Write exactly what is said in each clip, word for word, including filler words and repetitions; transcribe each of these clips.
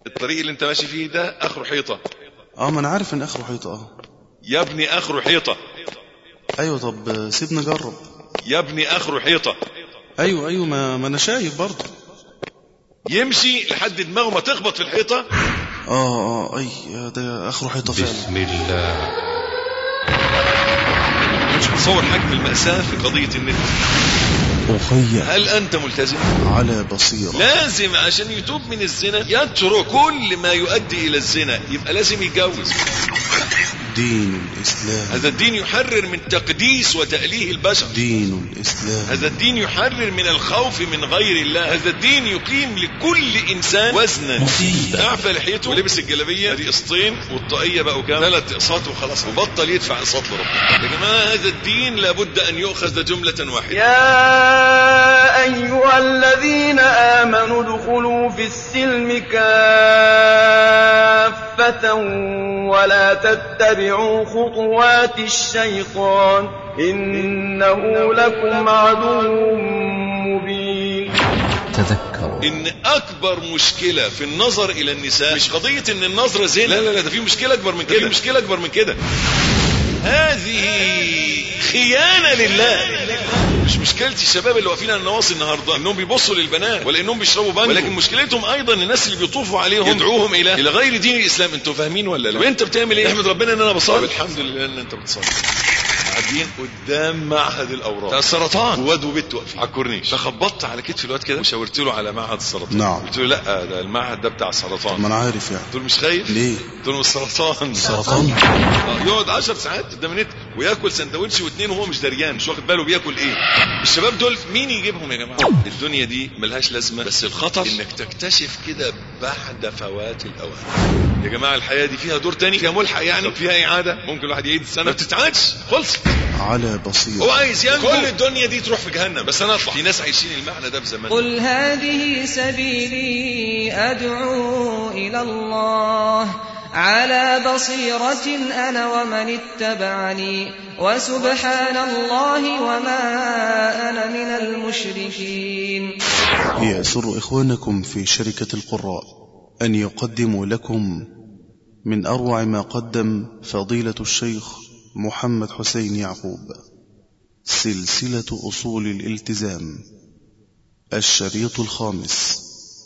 الطريق اللي انت ماشي فيه ده اخره حيطة. اه ما انا عارف ان اخره حيطة. اه يا ابني اخره حيطة. ايوه طب سيبنا نجرب. يا ابني اخره حيطة. ايوه ايوه ما, ما انا شايف برضه. يمشي لحد دماغه ما تخبط في الحيطة. اه اه اي ده اخره حيطة فعلا. بسم الله. مش متصور حجم المأساة في قضية النت. أخي هل أنت ملتزم؟ على بصيرة. لازم عشان يتوب من الزنا يترك كل ما يؤدي إلى الزنا، يبقى لازم يتجوز. دين الإسلام. هذا الدين يحرر من تقديس وتأليه البشر. دين الإسلام. هذا الدين يحرر من الخوف من غير الله. هذا الدين يقيم لكل إنسان وزنا. أعفى لحيته ولبس الجلابية هذه قسطين والطاقية بقوا كام ثلاث اقساط وخلاص وبطل يدفع اقساط لربنا. يا جماعة هذا الدين لابد أن يؤخذ جملة واحدة. يا أيها الذين آمنوا ادخلوا في السلم كافة ولا تتبعوا خطوات الشيطان إنه لكم عدو مبين. تذكروا إن أكبر مشكلة في النظر إلى النساء مش قضية إن النظرة زين، لا لا لا، ده في مشكلة أكبر من كده. في مشكلة أكبر من كده. هذه خيانة لله. مش مشكلتي الشباب اللي واقفين على النواصي النهارده انهم بيبصوا للبنات ولا انهم بيشربوا بانجو، ولكن مشكلتهم ايضا الناس اللي بيطوفوا عليهم يدعوهم الى الى غير دين الاسلام. انتوا فاهمين ولا لا؟ وانت بتعمل ايه؟ احمد ربنا ان انا بصلي. الحمد لله ان انت بتصلي. قاعدين قدام معهد الاورام بتاع السرطان وواد وبنت واقفين على الكورنيش، فخبطت على كتف الواد كده وشاورت له على معهد السرطان. نعم. قلت له لا ده المعهد ده بتاع السرطان. ما انا عارف يعني. قلت له مش خايف ليه؟ قلت له السرطان. السرطان يقعد عشر ساعات قدام النت وياكل سندوتش واثنين وهو مش دريان، مش واخد باله بياكل ايه. الشباب دول مين يجيبهم يا جماعه؟ الدنيا دي ملهاش لازمه، بس الخطر انك تكتشف كده بعد فوات الاوان. يا جماعه الحياه دي فيها دور تاني، فيها ملحق يعني، فيها اعاده، ممكن الواحد يعيد السنه ما تتعادش خلص. على بصيرة. هو عايز ينجو كل الدنيا دي تروح في جهنم بس انا اطلع. في ناس عايشين المعنى ده بزمان. قل هذه سبيلي أدعو إلى الله على بصيرة أنا ومن اتبعني وسبحان الله وما أنا من المشركين. يسر إخوانكم في شركة القراء أن يقدموا لكم من أروع ما قدم فضيلة الشيخ محمد حسين يعقوب سلسلة أصول الالتزام الشريط الخامس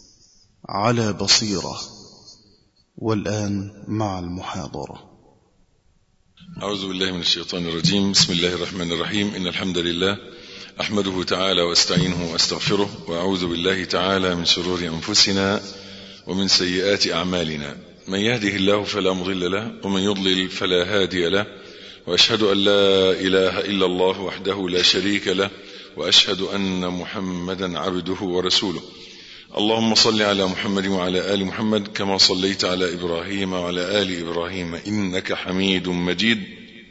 على بصيرة. والآن مع المحاضرة. أعوذ بالله من الشيطان الرجيم. بسم الله الرحمن الرحيم. إن الحمد لله أحمده تعالى واستعينه واستغفره، وأعوذ بالله تعالى من شرور أنفسنا ومن سيئات أعمالنا. من يهده الله فلا مضل له ومن يضلل فلا هادي له، وأشهد أن لا إله إلا الله وحده لا شريك له، وأشهد أن محمدا عبده ورسوله. اللهم صل على محمد وعلى آل محمد كما صليت على إبراهيم وعلى آل إبراهيم إنك حميد مجيد.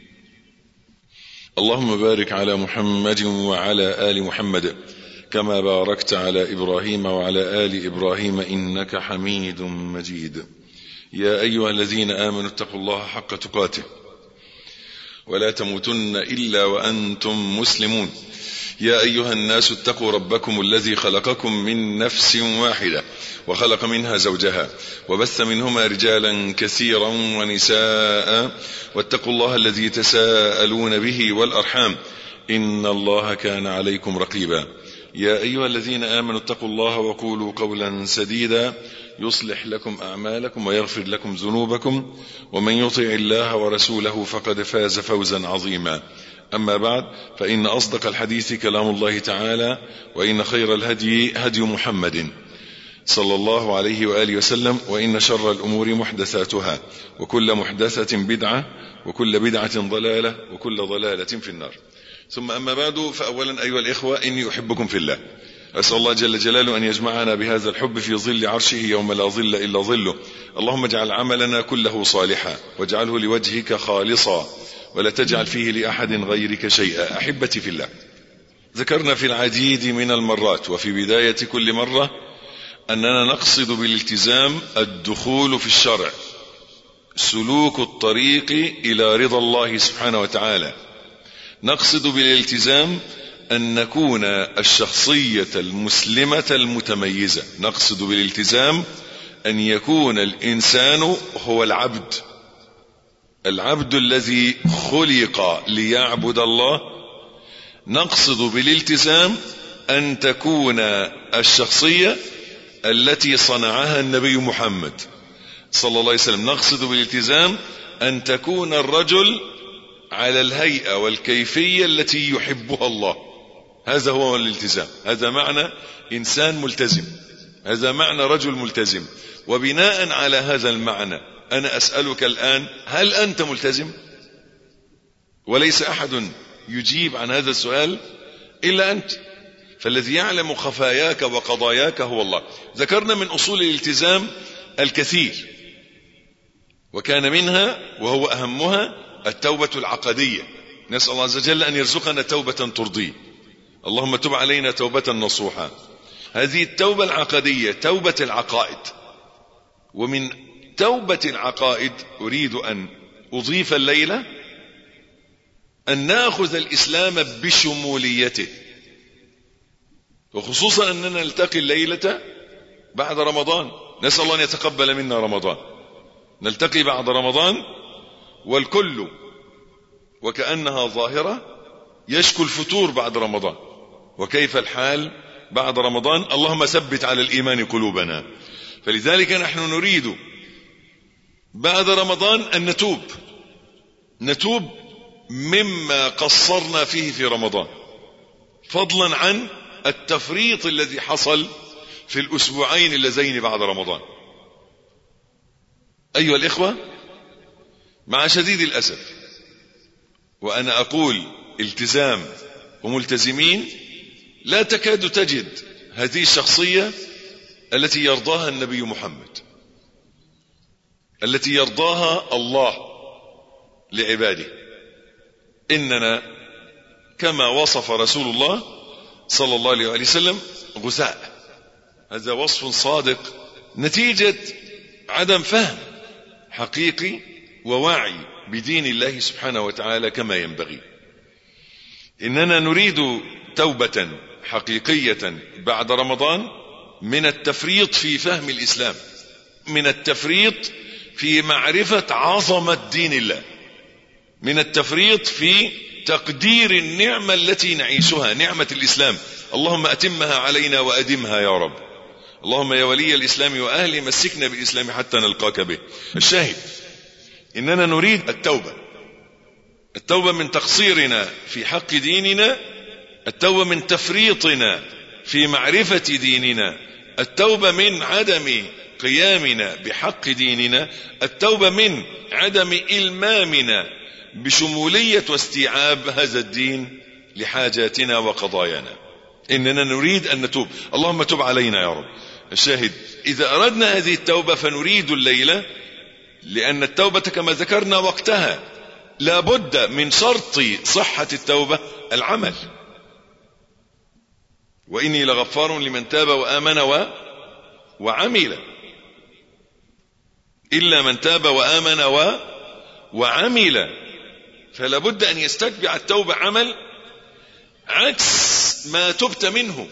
اللهم بارك على محمد وعلى آل محمد كما باركت على إبراهيم وعلى آل إبراهيم إنك حميد مجيد. يا أيها الذين آمنوا اتقوا الله حق تقاته ولا تموتن إلا وأنتم مسلمون. يا أيها الناس اتقوا ربكم الذي خلقكم من نفس واحدة وخلق منها زوجها وبث منهما رجالا كثيرا ونساء، واتقوا الله الذي تساءلون به والأرحام إن الله كان عليكم رقيبا. يا أيها الذين آمنوا اتقوا الله وقولوا قولا سديدا يصلح لكم أعمالكم ويغفر لكم ذنوبكم، ومن يطع الله ورسوله فقد فاز فوزا عظيما. أما بعد، فإن أصدق الحديث كلام الله تعالى، وإن خير الهدي هدي محمد صلى الله عليه وآله وسلم، وإن شر الأمور محدثاتها، وكل محدثة بدعة، وكل بدعة ضلالة، وكل ضلالة في النار. ثم أما بعد، فأولا أيها الإخوة إني أحبكم في الله. أسأل الله جل جلاله أن يجمعنا بهذا الحب في ظل عرشه يوم لا ظل إلا ظله. اللهم اجعل عملنا كله صالحا واجعله لوجهك خالصا ولا تجعل فيه لأحد غيرك شيئا. أحبتي في الله، ذكرنا في العديد من المرات وفي بداية كل مرة أننا نقصد بالالتزام الدخول في الشرع، سلوك الطريق إلى رضا الله سبحانه وتعالى. نقصد بالالتزام أن نكون الشخصية المسلمة المتميزة. نقصد بالالتزام أن يكون الإنسان هو العبد، العبد الذي خلق ليعبد الله. نقصد بالالتزام أن تكون الشخصية التي صنعها النبي محمد صلى الله عليه وسلم. نقصد بالالتزام أن تكون الرجل على الهيئة والكيفية التي يحبها الله. هذا هو الالتزام، هذا معنى إنسان ملتزم، هذا معنى رجل ملتزم. وبناء على هذا المعنى أنا أسألك الآن، هل أنت ملتزم؟ وليس أحد يجيب عن هذا السؤال إلا أنت، فالذي يعلم خفاياك وقضاياك هو الله. ذكرنا من أصول الالتزام الكثير، وكان منها وهو أهمها التوبة العقدية. نسأل الله عز وجل أن يرزقنا توبة ترضيه. اللهم تب علينا توبة نصوحا. هذه التوبة العقدية توبة العقائد. ومن توبة العقائد أريد أن أضيف الليلة أن نأخذ الإسلام بشموليته، وخصوصا أننا نلتقي الليلة بعد رمضان. نسأل الله أن يتقبل منا رمضان. نلتقي بعد رمضان والكل وكأنها ظاهرة يشكو الفتور بعد رمضان. وكيف الحال بعد رمضان؟ اللهم ثبت على الإيمان قلوبنا. فلذلك نحن نريد بعد رمضان أن نتوب، نتوب مما قصرنا فيه في رمضان، فضلا عن التفريط الذي حصل في الأسبوعين اللذين بعد رمضان. أيها الإخوة، مع شديد الأسف وأنا أقول التزام وملتزمين، لا تكاد تجد هذه الشخصية التي يرضاها النبي محمد، التي يرضاها الله لعباده. إننا كما وصف رسول الله صلى الله عليه وسلم غثاء. هذا وصف صادق نتيجة عدم فهم حقيقي ووعي بدين الله سبحانه وتعالى كما ينبغي. إننا نريد توبة حقيقية بعد رمضان من التفريط في فهم الإسلام، من التفريط في معرفة عظمة دين الله، من التفريط في تقدير النعمة التي نعيشها، نعمة الإسلام. اللهم أتمها علينا وأدمها يا رب. اللهم يا ولي الإسلام وأهله مسكنا بالإسلام حتى نلقاك به. الشاهد إننا نريد التوبة، التوبة من تقصيرنا في حق ديننا، التوبة من تفريطنا في معرفة ديننا، التوبة من عدم قيامنا بحق ديننا، التوبة من عدم إلمامنا بشمولية واستيعاب هذا الدين لحاجاتنا وقضايانا. إننا نريد أن نتوب. اللهم تب علينا يا رب. الشاهد إذا أردنا هذه التوبة فنريد الليلة، لأن التوبة كما ذكرنا وقتها لا بد من شرط صحة التوبة العمل. وإني لغفار لمن تاب وآمن و... وعمل إلا من تاب وآمن و... وعمل. فلا بد أن يستتبع التوبة عمل عكس ما تبت منه.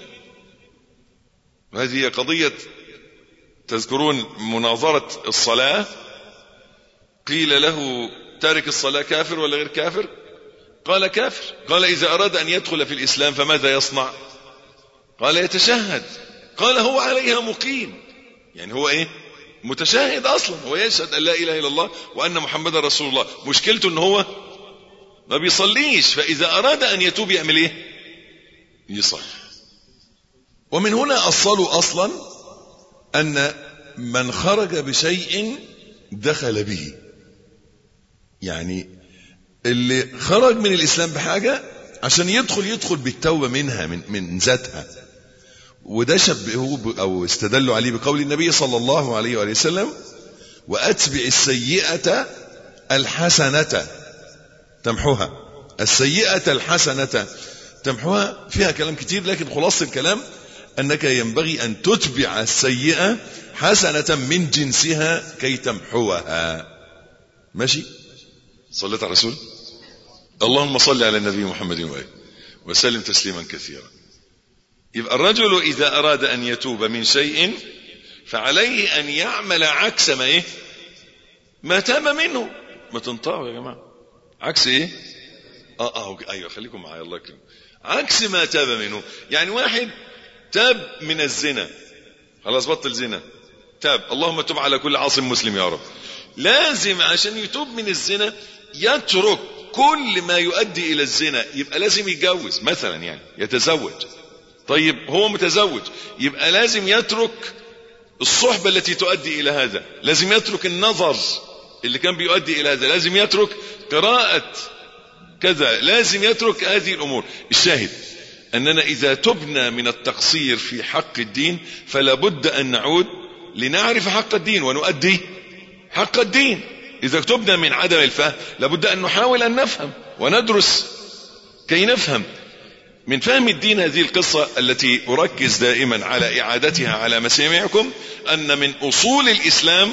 وهذه قضية، تذكرون مناظرة الصلاة، قيل له تارك الصلاة كافر ولا غير كافر؟ قال كافر. قال إذا أراد أن يدخل في الإسلام فماذا يصنع؟ قال يتشهد. قال هو عليها مقيم، يعني هو إيه؟ متشهد أصلا، هو يشهد أن لا إله إلا الله وأن محمد رسول الله. مشكلته أنه هو ما بيصليش، فإذا أراد أن يتوب يعمل إيه؟ يصلي. ومن هنا أصلوا أصلا أن من خرج بشيء دخل به، يعني اللي خرج من الإسلام بحاجة عشان يدخل يدخل بالتوبة منها من, من ذاتها. وده شبهه أو استدلوا عليه بقول النبي صلى الله عليه وآله وسلم وأتبع السيئة الحسنة تمحوها. السيئة الحسنة تمحوها فيها كلام كتير، لكن خلاصة الكلام أنك ينبغي أن تتبع السيئة حسنة من جنسها كي تمحوها. ماشي؟ صليت على الرسول. اللهم صل على النبي محمد وآله وسلم تسليما كثيرا. يبقى الرجل إذا أراد أن يتوب من شيء فعليه أن يعمل عكس ما إيه ما تاب منه. ما تنطقوا يا جماعة. عكس إيه آه آه أيوة خليكم معايا الله يكرمكم. عكس ما تاب منه. يعني واحد تاب من الزنا خلاص بطل زنا تاب، اللهم تب على كل عاصم مسلم يا رب. لازم عشان يتوب من الزنا يترك كل ما يؤدي إلى الزنا. يبقى لازم يتجوز مثلا، يعني يتزوج. طيب هو متزوج يبقى لازم يترك الصحبة التي تؤدي إلى هذا، لازم يترك النظر اللي كان بيؤدي إلى هذا، لازم يترك قراءة كذا، لازم يترك هذه الأمور. الشاهد أننا إذا تبنا من التقصير في حق الدين فلا بد أن نعود لنعرف حق الدين ونؤدي حق الدين. إذا تبنا من عدم الفهم لابد أن نحاول أن نفهم وندرس كي نفهم. من فهم الدين هذه القصة التي أركز دائما على إعادتها على مسامعكم، أن من أصول الإسلام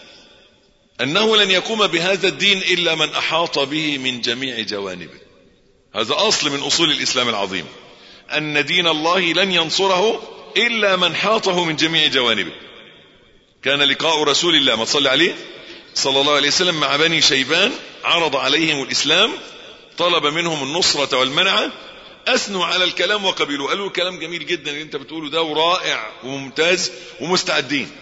أنه لن يقوم بهذا الدين إلا من أحاط به من جميع جوانبه. هذا أصل من أصول الإسلام العظيم، أن دين الله لن ينصره إلا من حاطه من جميع جوانبه. كان لقاء رسول الله ما تصلي عليه صلى الله عليه وسلم مع بني شيبان، عرض عليهم الإسلام، طلب منهم النصرة والمنعة، أثنوا على الكلام وقبلوا، قالوا الكلام جميل جدا اللي انت بتقوله ده ورائع وممتاز ومستعدين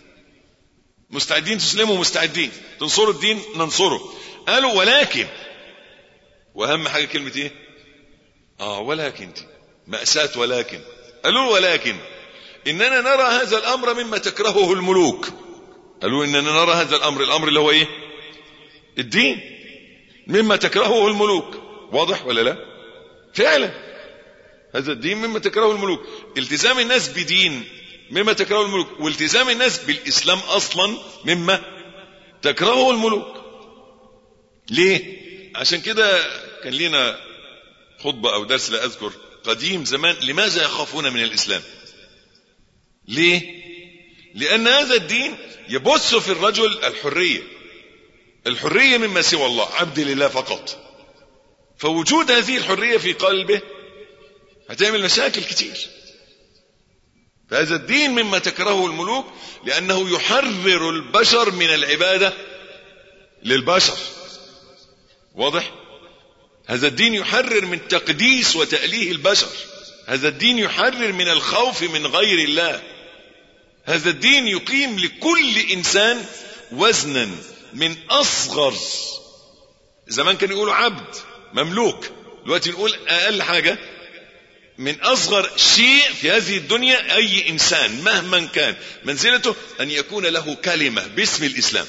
مستعدين تسلموا، مستعدين تنصروا الدين ننصره. قالوا ولكن، وأهم حاجة كلمة ايه اه ولكن دي مأساة. ولكن قالوا ولكن إننا نرى هذا الأمر مما تكرهه الملوك. قالوا إننا نرى هذا الأمر، الأمر اللي هو ايه الدين، مما تكرهه الملوك. واضح ولا لا؟ فعلا هذا الدين مما تكرهه الملوك. التزام الناس بدين مما تكرهه الملوك، والتزام الناس بالإسلام أصلا مما تكرهه الملوك. ليه؟ عشان كده كان لنا خطبة أو درس لا أذكر قديم زمان، لماذا يخافون من الإسلام؟ ليه؟ لأن هذا الدين يبث في الرجل الحرية، الحرية مما سوى الله، عبد لله فقط. فوجود هذه الحرية في قلبه هتعمل مشاكل كتير. فهذا الدين مما تكرهه الملوك لأنه يحرر البشر من العبادة للبشر. واضح؟ هذا الدين يحرر من تقديس وتأليه البشر. هذا الدين يحرر من الخوف من غير الله. هذا الدين يقيم لكل إنسان وزنا من أصغر، زمان كانوا يقولوا عبد مملوك، دلوقتي نقول أقل حاجة من أصغر شيء في هذه الدنيا أي إنسان مهما كان منزلته أن يكون له كلمة باسم الإسلام.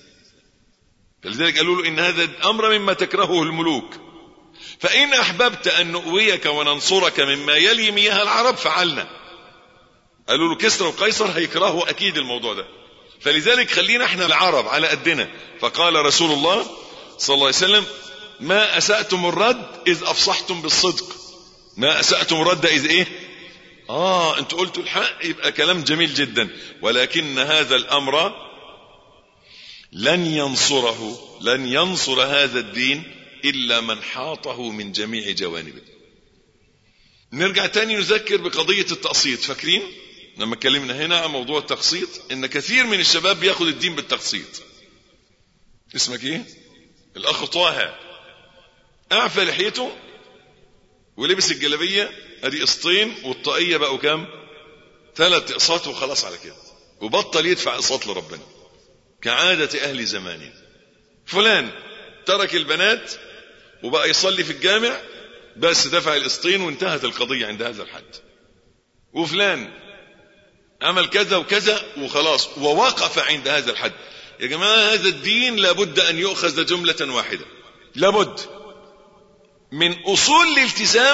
فلذلك قالوا له إن هذا الأمر مما تكرهه الملوك، فإن أحببت أن نؤويك وننصرك مما يلي مياه العرب فعلنا. قالوا له كسرى وقيصر هيكرهوا أكيد الموضوع ده، فلذلك خلينا احنا العرب على قدنا. فقال رسول الله صلى الله عليه وسلم ما أسأتم الرد إذ أفصحتم بالصدق. ما أسأتم الرد إذ إيه آه أنتوا قلتوا الحق، يبقى كلام جميل جدا. ولكن هذا الأمر لن ينصره، لن ينصر هذا الدين إلا من حاطه من جميع جوانبه. نرجع تاني نذكر بقضية التقسيط. فاكرين لما اتكلمنا هنا عن موضوع التقسيط ان كثير من الشباب بياخد الدين بالتقسيط. اسمك ايه؟ الاخ طه، اعفى لحيته ولبس الجلابيه ادي قسطين، والطاقيه بقوا كام؟ ثلاث اقساط وخلاص على كده، وبطل يدفع اقساط لربنا كعاده اهل زمانه. فلان ترك البنات وبقى يصلي في الجامع بس دفع القسطين وانتهت القضيه عند هذا الحد. وفلان عمل كذا وكذا وخلاص ووقف عند هذا الحد. يا جماعة هذا الدين لابد أن يؤخذ جملة واحدة. لابد من أصول الالتزام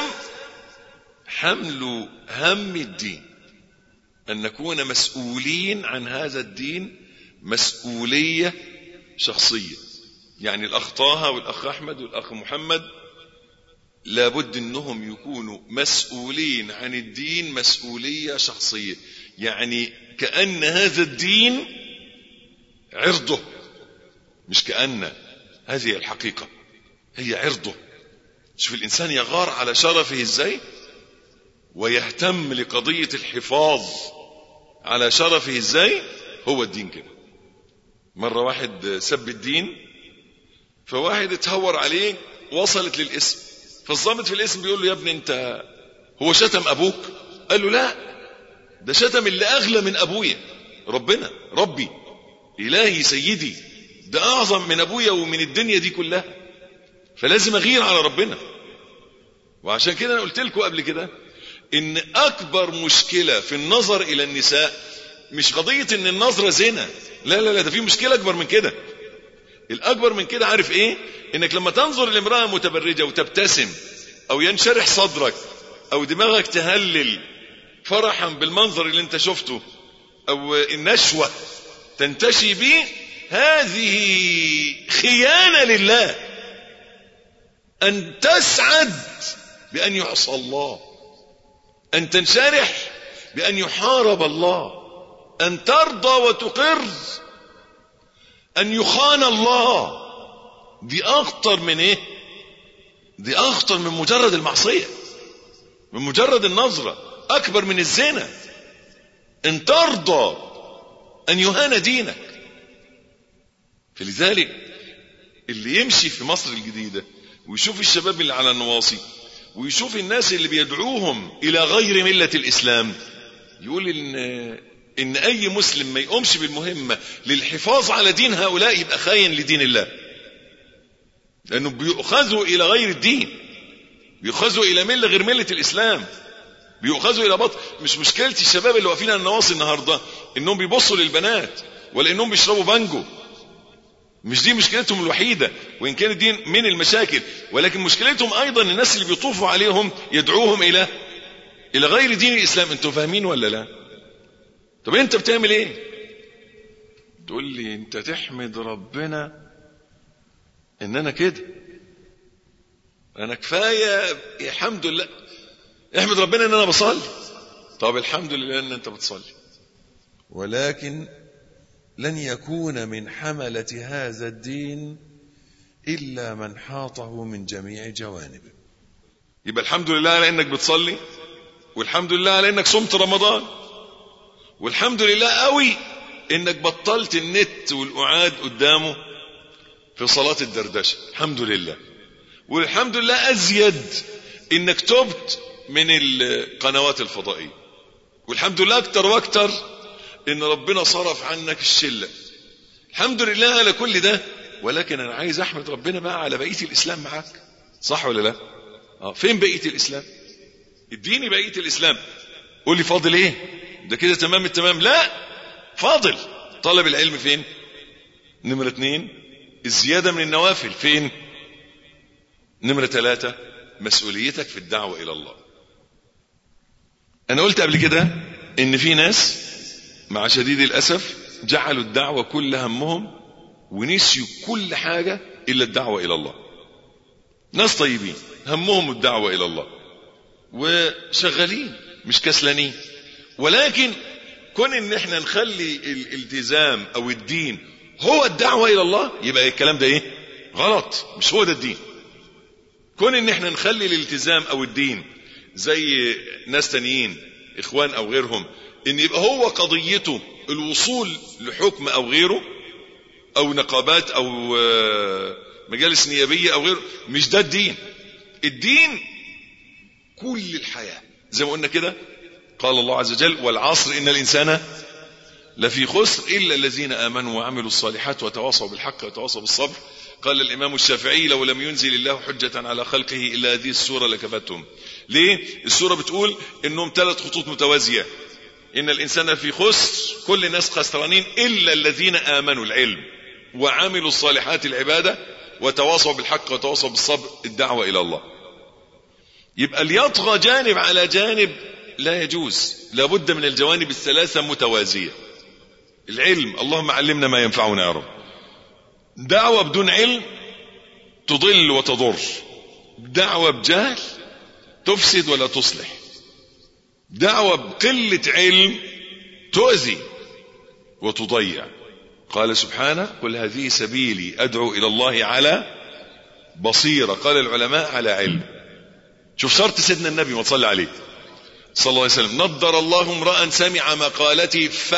حمل هم الدين، أن نكون مسؤولين عن هذا الدين مسؤولية شخصية. يعني الأخ طه والأخ أحمد والأخ محمد لابد أنهم يكونوا مسؤولين عن الدين مسؤولية شخصية. يعني كأن هذا الدين عرضه، مش كأن، هذه الحقيقة، هي عرضه. شوف الإنسان يغار على شرفه ازاي ويهتم لقضية الحفاظ على شرفه ازاي. هو الدين كده. مرة واحد سب الدين، فواحد اتهور عليه وصلت للاسم، فالضابط في الاسم بيقول له يا ابني انت هو شتم ابوك؟ قال له لا، ده شتم اللي اغلى من ابويا، ربنا، ربي، الهي، سيدي، ده اعظم من ابويا ومن الدنيا دي كلها، فلازم اغير على ربنا. وعشان كده انا قلت لكم قبل كده ان اكبر مشكلة في النظر الى النساء مش قضية ان النظرة زنا، لا لا لا، ده في مشكلة اكبر من كده. الاكبر من كده عارف ايه؟ انك لما تنظر لامرأة متبرجة وتبتسم، او ينشرح صدرك، او دماغك تهلل فرحا بالمنظر اللي انت شفته، او النشوة تنتشي به، هذه خيانة لله. ان تسعد بان يعصى الله، ان تنشرح بان يحارب الله، ان ترضى وتقر ان يخان الله. دي اخطر من ايه؟ دي اخطر من مجرد المعصية، من مجرد النظرة، اكبر من الزنا. ان ترضى ان يهان دينك. فلذلك اللي يمشي في مصر الجديدة ويشوف الشباب اللي على النواصي ويشوف الناس اللي بيدعوهم الى غير ملة الاسلام، يقول ان ان اي مسلم ما يقومش بالمهمة للحفاظ على دين هؤلاء يبقى خاين لدين الله، لانه بيؤخذوا الى غير الدين، بيؤخذوا الى ملة غير ملة الاسلام، بيؤخذوا الى بطل. مش مشكلة الشباب اللي واقفين على النواصي النهاردة انهم بيبصوا للبنات ولا انهم بيشربوا بانجو، مش دي مشكلتهم الوحيدة، وإن كانت دي من المشاكل، ولكن مشكلتهم أيضا الناس اللي بيطوفوا عليهم يدعوهم إلى إلى غير دين الإسلام. أنتوا فاهمين ولا لا؟ طب أنت بتعمل إيه؟ تقول لي أنت تحمد ربنا إن أنا كده، أنا كفاية الحمد لله. احمد ربنا إن أنا بصلي. طب الحمد لله إن أنت بتصلي، ولكن لن يكون من حملة هذا الدين إلا من حاطه من جميع جوانبه. يبقى الحمد لله على إنك بتصلي، والحمد لله على إنك صمت رمضان، والحمد لله قوي إنك بطلت النت والقعاد قدامه في صلاة الدردشة، الحمد لله. والحمد لله أزيد إنك تبت من القنوات الفضائية، والحمد لله أكتر وأكتر ان ربنا صرف عنك الشلة. الحمد لله على كل ده. ولكن انا عايز احمد ربنا بقى على بقية الاسلام معاك، صح ولا لا؟ اه فين بقية الاسلام؟ اديني بقية الاسلام. قول لي فاضل ايه؟ ده كده تمام التمام؟ لا، فاضل طلب العلم. فين؟ نمرة اتنين الزيادة من النوافل. فين؟ نمرة ثلاثة مسؤوليتك في الدعوة الى الله. انا قلت قبل كده ان في ناس مع شديد الأسف جعلوا الدعوة كل همهم ونسيوا كل حاجة إلا الدعوة إلى الله. ناس طيبين همهم الدعوة إلى الله وشغالين مش كسلانين، ولكن كون إن احنا نخلي الالتزام أو الدين هو الدعوة إلى الله، يبقى الكلام ده إيه؟ غلط، مش هو ده الدين. كون إن احنا نخلي الالتزام أو الدين زي ناس تانيين إخوان أو غيرهم ان يبقى هو قضيته الوصول لحكم او غيره، او نقابات او مجالس نيابية او غيره، مش ده الدين. الدين كل الحياة زي ما قلنا كده. قال الله عز وجل والعصر ان الانسان لفي خسر الا الذين امنوا وعملوا الصالحات وتواصوا بالحق وتواصوا بالصبر. قال الامام الشافعي لو لم ينزل الله حجة على خلقه الا هذه السورة لكفتهم. ليه؟ السورة بتقول انهم ثلاث خطوط متوازية، إن الإنسان في خسر، كل الناس خسرانين إلا الذين آمنوا العلم وعملوا الصالحات العبادة وتواصوا بالحق وتواصوا بالصبر الدعوة إلى الله. يبقى ليطغى جانب على جانب لا يجوز، لابد من الجوانب الثلاثة متوازية. العلم، اللهم علمنا ما ينفعنا يا رب. دعوة بدون علم تضل وتضر، دعوة بجهل تفسد ولا تصلح، دعوة بقلة علم تؤذي وتضيع. قال سبحانه قل هذه سبيلي أدعو إلى الله على بصيرة. قال العلماء على علم. شوف شرط سيدنا النبي ما تصلي عليه، صلى الله عليه وسلم: نضر الله امرأ سمع مقالتي ف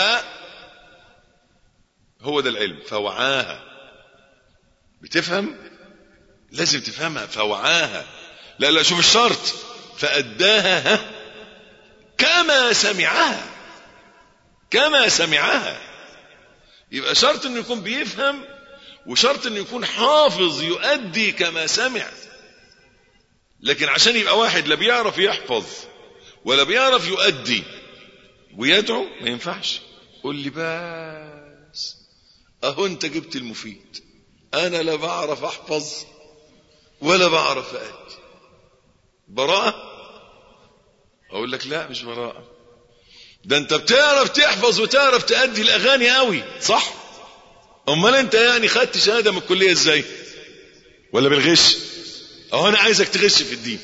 هو ده العلم، فوعاها. بتفهم؟ لازم تفهمها. فوعاها. لا لا شوف الشرط: فأداها ها كما سمعها. كما سمعها. يبقى شرط انه يكون بيفهم، وشرط انه يكون حافظ يؤدي كما سمع. لكن عشان يبقى واحد لا بيعرف يحفظ ولا بيعرف يؤدي ويدعو ما ينفعش. قول لي بس اهو انت جبت المفيد، انا لا بعرف احفظ ولا بعرف أؤدي. براءة؟ اقول لك لا مش براءة، ده انت بتعرف تحفظ وتعرف تأدي الاغاني قوي، صح؟ امال انت يعني خدت شهادة من الكلية ازاي؟ ولا بالغش؟ اهو انا عايزك تغش في الدين.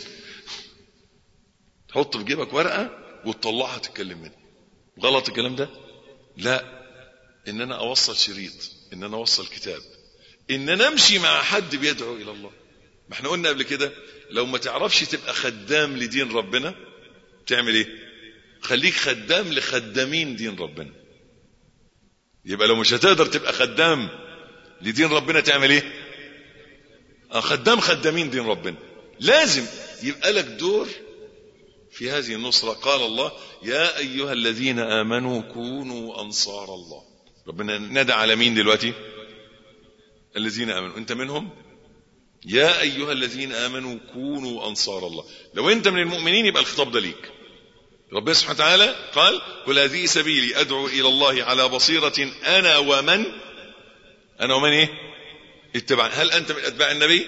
تحط في جيبك ورقة وتطلعها تتكلم منها. غلط الكلام ده؟ لا. ان انا اوصل شريط، ان انا اوصل كتاب، ان انا امشي مع حد بيدعو الى الله. ما احنا قلنا قبل كده لو ما تعرفش تبقى خدام لدين ربنا تعمل ايه؟ خليك خدام لخدامين دين ربنا. يبقى لو مش هتقدر تبقى خدام لدين ربنا تعمل ايه؟ خدام خدامين دين ربنا. لازم يبقى لك دور في هذه النصرة. قال الله: يا أيها الذين آمنوا كونوا أنصار الله. ربنا ندى على مين دلوقتي؟ الذين آمنوا. أنت منهم؟ يا أيها الذين آمنوا كونوا أنصار الله. لو أنت من المؤمنين يبقى الخطاب ده ليك. ربنا سبحانه وتعالى قال: قل هذه سبيلي أدعو إلى الله على بصيرة أنا ومن أنا ومن إيه؟ اتبع. هل أنت من أتباع النبي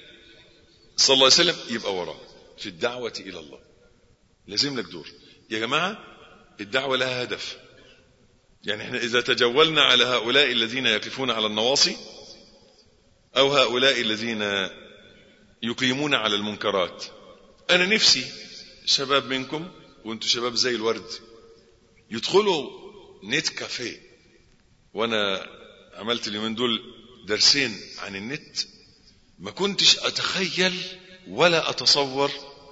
صلى الله عليه وسلم؟ يبقى وراه في الدعوة إلى الله. لازم لك دور يا جماعة. الدعوة لها هدف. يعني احنا إذا تجولنا على هؤلاء الذين يقفون على النواصي أو هؤلاء الذين يقيمون على المنكرات، أنا نفسي شباب منكم وانتوا شباب زي الورد يدخلوا نت كافيه. وانا عملت اليومين دول درسين عن النت، ما كنتش اتخيل ولا اتصور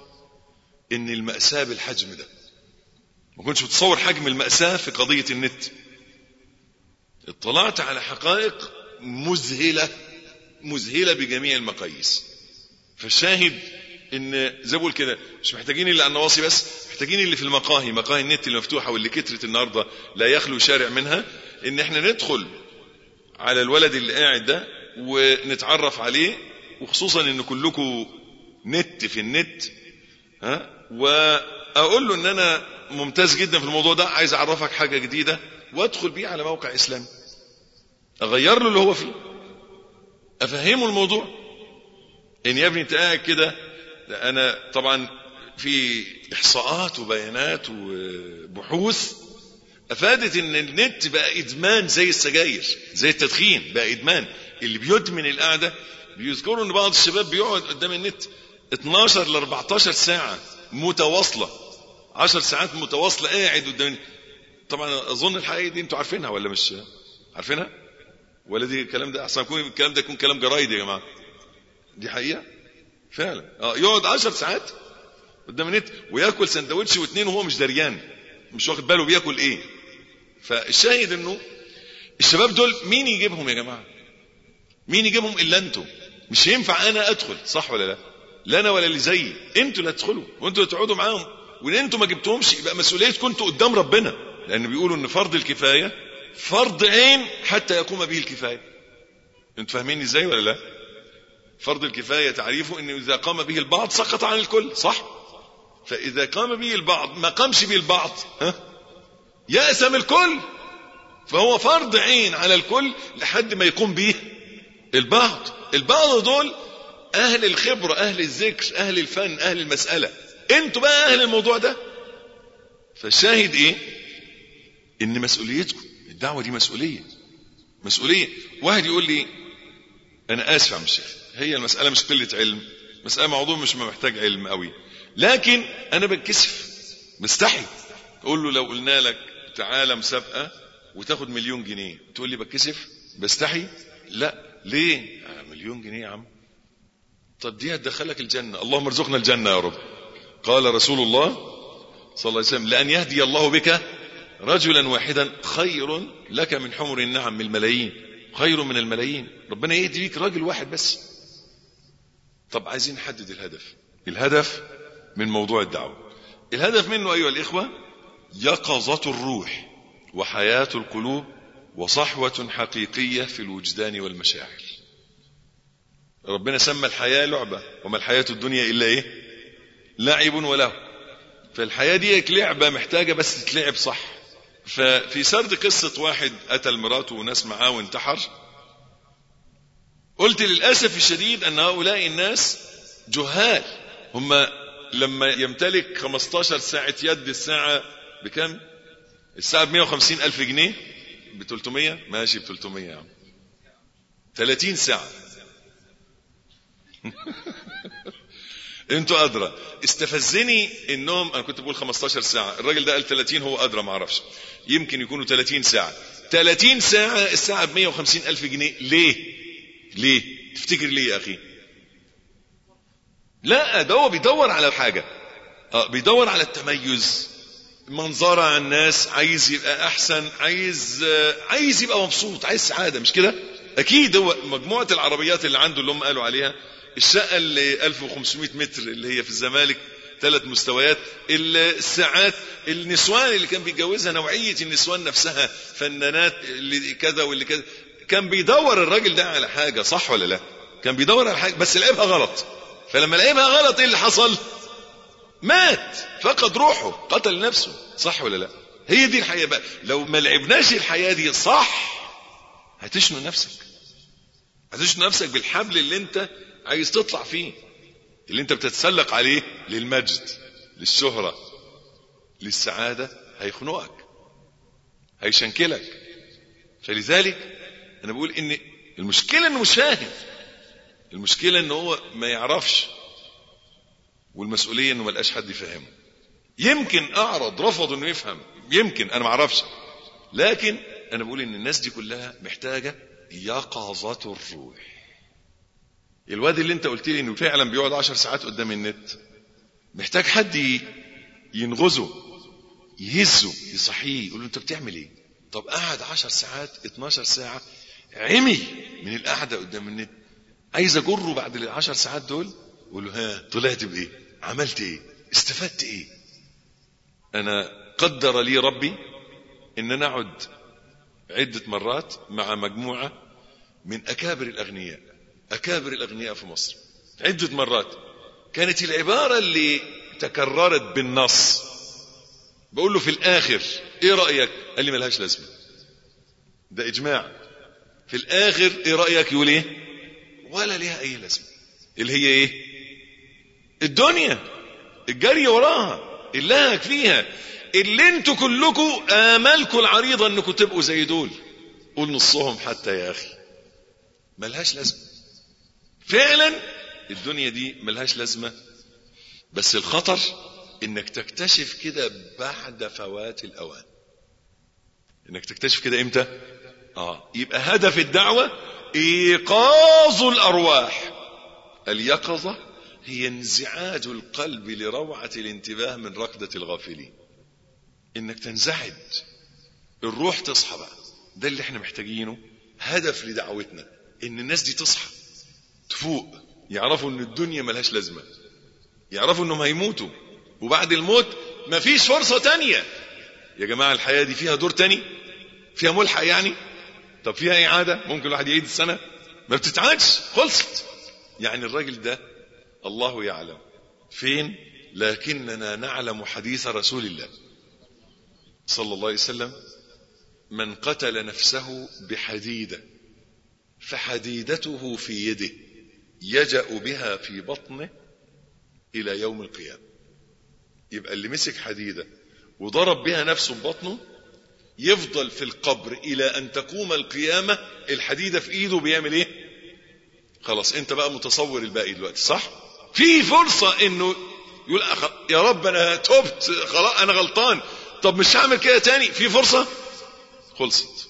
ان المأساة بالحجم ده. ما كنتش متصور حجم المأساة في قضية النت. اطلعت على حقائق مذهلة مذهلة بجميع المقاييس. فالشاهد ان زي بقول كده مش محتاجين اللي على النواصي بس، محتاجين اللي في المقاهي، مقاهي النت المفتوحة واللي كترت النهاردة لا يخلو شارع منها، ان احنا ندخل على الولد اللي قاعد ده ونتعرف عليه، وخصوصا ان كلكم نت في النت، ها، واقول له ان انا ممتاز جدا في الموضوع ده، عايز اعرفك حاجة جديدة، وادخل بيه على موقع اسلامي، اغير له اللي هو فيه، افهمه الموضوع. ان يا ابني انت قاعد كده، انا طبعا في احصاءات وبيانات وبحوث افادت ان النت بقى ادمان زي السجاير، زي التدخين بقى ادمان. اللي بيدمن القعده بيذكروا ان بعض الشباب بيقعد قدام النت اتناشر ل اربعتاشر ساعه متواصله، عشر ساعات متواصله قاعد قدام. طبعا اظن الحقيقه دي انتوا عارفينها ولا مش عارفينها؟ ولا دي الكلام ده احسن يكون الكلام ده يكون كلام جرايد يا جماعه؟ دي حقيقه فعلا. اه يقعد عشر ساعات قدام النت وياكل سندوتش واثنين وهو مش دريان، مش واخد باله بياكل ايه. فالشاهد انه الشباب دول مين يجيبهم يا جماعه؟ مين يجيبهم الا انتوا. مش ينفع انا ادخل، صح ولا لا؟ لا انا ولا اللي زيي، انتوا اللي تدخلوا وانتوا اللي تقعدوا معاهم. وان انتوا ما جبتهمش يبقى مسؤوليتكم انتوا قدام ربنا، لان بيقولوا ان فرض الكفايه فرض عين حتى يقوم به الكفايه. انتوا فاهمين ازاي ولا لا؟ فرض الكفايه تعريفه انه اذا قام به البعض سقط عن الكل، صح؟ فاذا قام به البعض ما قامش به البعض، ها، يأسم الكل. فهو فرض عين على الكل لحد ما يقوم به البعض. البعض دول اهل الخبره، اهل الذكر، اهل الفن، اهل المساله. انتوا بقى اهل الموضوع ده. فالشاهد ايه؟ ان مسؤوليتكم الدعوه دي مسؤوليه مسؤوليه. واحد يقول لي انا اسف يا عم الشيخ، هي المساله مش قله علم، مساله موضوع مش محتاج علم قوي، لكن انا بتكسف بستحي. اقول له لو قلنا لك تعالى مسابقه وتاخد مليون جنيه، تقول لي بتكسف بستحي؟ لا. ليه؟ آه مليون جنيه يا عم، طب دي هتدخلك الجنه، اللهم ارزقنا الجنه يا رب. قال رسول الله صلى الله عليه وسلم لأن يهدي الله بك رجلا واحدا خير لك من حمر النعم، من الملايين، خير من الملايين. ربنا يهدي بك راجل واحد بس. طب عايزين نحدد الهدف. الهدف من موضوع الدعوة، الهدف منه أيها الإخوة يقظة الروح وحياة القلوب وصحوة حقيقية في الوجدان والمشاعر. ربنا سمى الحياة لعبة، وما الحياة الدنيا إلا إيه؟ لعب وله. فالحياة دي لعبة محتاجة بس تتلعب صح. ففي سرد قصة واحد أتى المرات وناس معاه وانتحر، قلت للأسف الشديد أن هؤلاء الناس جهال. هم لما يمتلك خمستاشر ساعة يد، الساعة بكم؟ الساعة بمئة وخمسين ألف جنيه، بتلتمية، ماشي بتلتمية يا عم، ثلاثين ساعة. انتوا أدرى. استفزني انهم، انا كنت بقول خمستاشر ساعة، الراجل ده قال ثلاثين، هو أدرى معرفش، يمكن يكونوا ثلاثين ساعة. ثلاثين ساعة الساعة بمئة وخمسين ألف جنيه، ليه؟ ليه؟ تفتكر ليه يا أخي؟ لا، ده هو بيدور على الحاجة، اه بيدور على التميز، منظرة على الناس، عايز يبقى احسن، عايز آه عايز يبقى مبسوط، عايز سعادة، مش كده؟ اكيد هو مجموعة العربيات اللي عنده اللي هم قالوا عليها، الشقة اللي ألف وخمسمائة متر اللي هي في الزمالك ثلاث مستويات، الساعات، النسوان اللي كان بيتجوزها، نوعية النسوان نفسها، فنانات اللي كذا واللي كذا. كان بيدور الراجل ده على حاجة، صح ولا لا؟ كان بيدور على حاجة بس لعبها غلط. فلما لعبها غلط ايه اللي حصل؟ مات، فقد روحه، قتل نفسه، صح ولا لا؟ هي دي الحياة بقى. لو ما لعبناش الحياة دي صح هتشنو نفسك، هتشنو نفسك بالحبل اللي انت عايز تطلع فيه، اللي انت بتتسلق عليه للمجد، للشهرة، للسعادة. هيخنقك، هيشنكلك. فلذلك انا بقول ان المشكلة انه مش فاهم، المشكلة انه هو ما يعرفش، والمسؤولية انه ما لقاش حد يفهمه. يمكن اعرض رفض انه يفهم، يمكن، انا ما اعرفش، لكن انا بقول ان الناس دي كلها محتاجة يقظة الروح. الواد اللي انت قلت لي انه فعلا بيقعد عشر ساعات قدام النت، محتاج حد ينغزه، يهزه، يصحيه، يقول له انت بتعمل ايه؟ طب قعد عشر ساعات، اتناشر ساعة، عمي من القعدة قدام النت، عايز اجره بعد العشر ساعات دول، قول له ها طلعت بايه؟ عملت ايه؟ استفدت ايه؟ انا قدر لي ربي ان انا اقعد عدة مرات مع مجموعة من اكابر الاغنياء، اكابر الاغنياء في مصر، عدة مرات. كانت العبارة اللي تكررت بالنص، بقول له في الاخر ايه رأيك؟ قال لي ملهاش لازمة، ده اجماع. في الاخر ايه رأيك؟ يقول ايه؟ ولا ليها اي لازمة. اللي هي ايه؟ الدنيا، الجري وراها، اللهك فيها، اللي انتوا كلكم امالكم العريضة انكم تبقوا زي دول. قول نصهم حتى يا اخي، ملهاش لازمة. فعلا الدنيا دي ملهاش لازمة، بس الخطر انك تكتشف كده بعد فوات الاوان. انك تكتشف كده امتى؟ اه يبقى هدف الدعوة ايقاظ الارواح. اليقظة هي انزعاج القلب لروعة الانتباه من ركضة الغافلين. انك تنزعج، الروح تصحى بقى. ده اللي احنا محتاجينه، هدف لدعوتنا، ان الناس دي تصحى، تفوق، يعرفوا ان الدنيا ملهاش لازمة، يعرفوا انهم هيموتوا، وبعد الموت مفيش فرصة تانية. يا جماعة الحياة دي فيها دور تاني؟ فيها ملحق يعني؟ طب فيها اعادة؟ ممكن الواحد يعيد السنة؟ ما بتتعادش، خلصت. يعني الراجل ده الله يعلم فين، لكننا نعلم حديث رسول الله صلى الله عليه وسلم: من قتل نفسه بحديدة فحديدته في يده يجأ بها في بطنه إلى يوم القيامة. يبقى اللي مسك حديدة وضرب بها نفسه ببطنه يفضل في القبر إلى أن تقوم القيامة الحديدة في إيده، بيعمل إيه؟ خلاص أنت بقى متصور الباقي دلوقتي، صح؟ في فرصة إنه يقول يا رب أنا تبت خلاص، أنا غلطان، طب مش هعمل كده تاني. في فرصة، خلصت.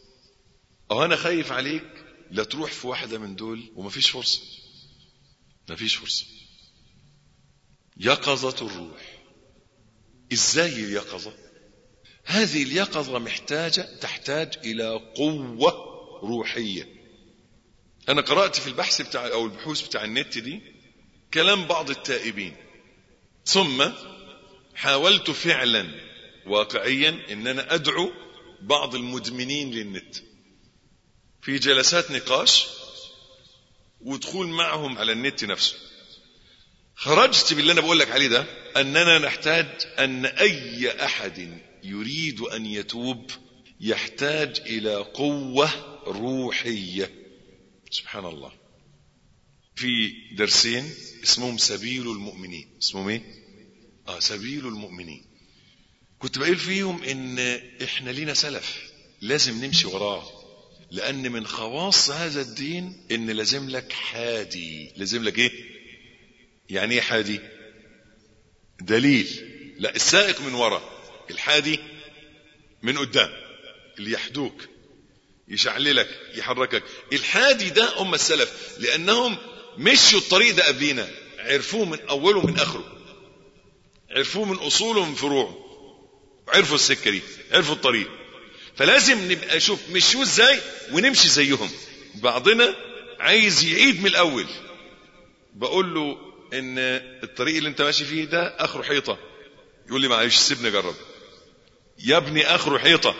أو أنا خايف عليك لا تروح في واحدة من دول ومفيش فرصة، مفيش فرصة. يقظة الروح ازاي اليقظة؟ هذه اليقظة محتاجة تحتاج الى قوة روحية. انا قرأت في البحث بتاع او البحوث بتاع النت دي كلام بعض التائبين، ثم حاولت فعلا واقعيا ان انا ادعو بعض المدمنين للنت في جلسات نقاش ودخول معهم على النت نفسه. خرجت باللي انا بقول لك عليه ده اننا نحتاج ان اي احد يريد ان يتوب يحتاج الى قوة روحية. سبحان الله. في درسين اسمهم سبيل المؤمنين. اسمهم ايه؟ اه سبيل المؤمنين. كنت بقول فيهم ان احنا لينا سلف لازم نمشي وراه، لان من خواص هذا الدين ان لازم لك حادي. لازم لك ايه؟ يعني ايه حادي؟ دليل. لا، السائق من ورا، الحادي من قدام، اللي يحدوك يشعللك يحركك. الحادي ده هم السلف، لانهم مشوا الطريق ده قبلينا، عرفوه من اوله من اخره، عرفوه من اصوله ومن فروعه، عرفوا السكه دي، عرفوا الطريق. فلازم نبقى شوف مشوا ازاي ونمشي زيهم. بعضنا عايز يعيد من الاول. بقول له ان الطريق اللي انت ماشي فيه ده اخره حيطه، يقول لي معلش سيبني اجرب. يا ابني اخره حيطه.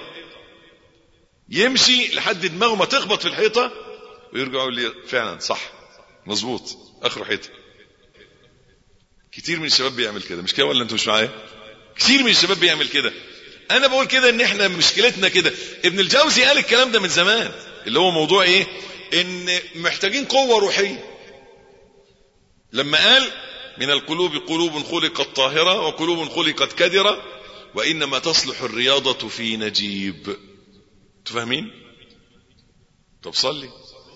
يمشي لحد دماغه ما تخبط في الحيطه ويرجع يقول لي فعلا صح مظبوط اخره حيطه. كتير من الشباب بيعمل كده، مش كده ولا انتوا مش معايا؟ كتير من الشباب بيعمل كده. انا بقول كده ان احنا مشكلتنا كده. ابن الجوزي قال الكلام ده من زمان، اللي هو موضوع ايه؟ ان محتاجين قوة روحية. لما قال من القلوب قلوب خلقت طاهرة وقلوب خلقت كدرة وانما تصلح الرياضة في نجيب. تفهمين؟ طب صلي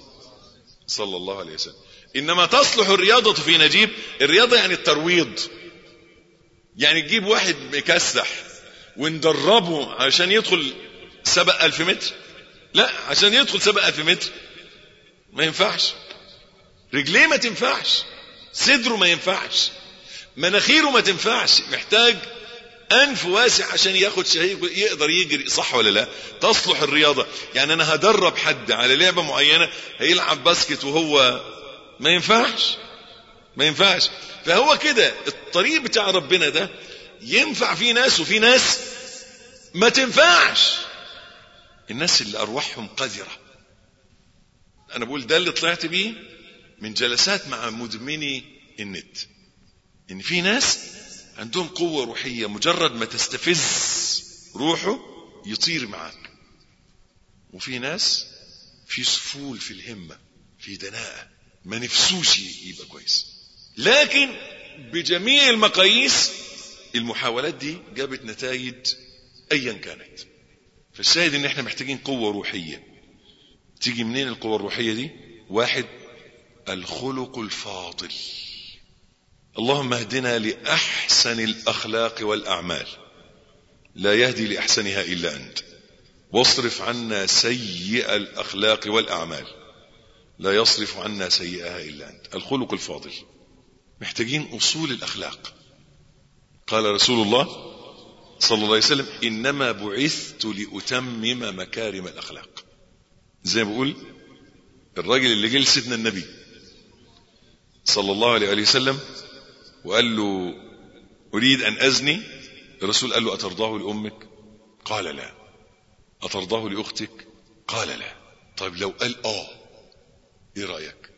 صلى الله عليه وسلم. انما تصلح الرياضة في نجيب. الرياضة يعني الترويض، يعني تجيب واحد مكسح وندربه عشان يدخل سبق ألف متر؟ لا، عشان يدخل سبق ألف متر ما ينفعش، رجليه ما تنفعش، صدره ما ينفعش، مناخيره ما تنفعش، محتاج أنف واسع عشان ياخد شهيق يقدر يجري. صح ولا لا؟ تصلح الرياضة. يعني أنا هدرب حد على لعبة معينة هيلعب باسكت وهو ما ينفعش، ما ينفعش. فهو كده الطريق بتاع ربنا ده ينفع في ناس وفي ناس ما تنفعش. الناس اللي أرواحهم قذرة. أنا بقول ده اللي طلعت بيه من جلسات مع مدمني النت، إن في ناس عندهم قوة روحية مجرد ما تستفز روحه يطير معك، وفي ناس في سفول في الهمة، في دناءة، ما نفسوش يبقى كويس. لكن بجميع المقاييس المحاولات دي جابت نتائج ايا كانت. فالشاهد ان احنا محتاجين قوة روحية. تيجي منين القوة الروحية دي؟ واحد، الخلق الفاضل. اللهم اهدنا لأحسن الأخلاق والأعمال، لا يهدي لأحسنها إلا أنت، واصرف عنا سيئ الأخلاق والأعمال، لا يصرف عنا سيئها إلا أنت. الخلق الفاضل. محتاجين أصول الأخلاق. قال رسول الله صلى الله عليه وسلم إنما بعثت لأتمم مكارم الأخلاق. زي ما بقول الراجل اللي جه لسيدنا النبي صلى الله عليه وسلم وقال له أريد أن أزني. الرسول قال له أترضاه لأمك؟ قال لا. أترضاه لأختك؟ قال لا. طيب لو قال آه إيه رأيك؟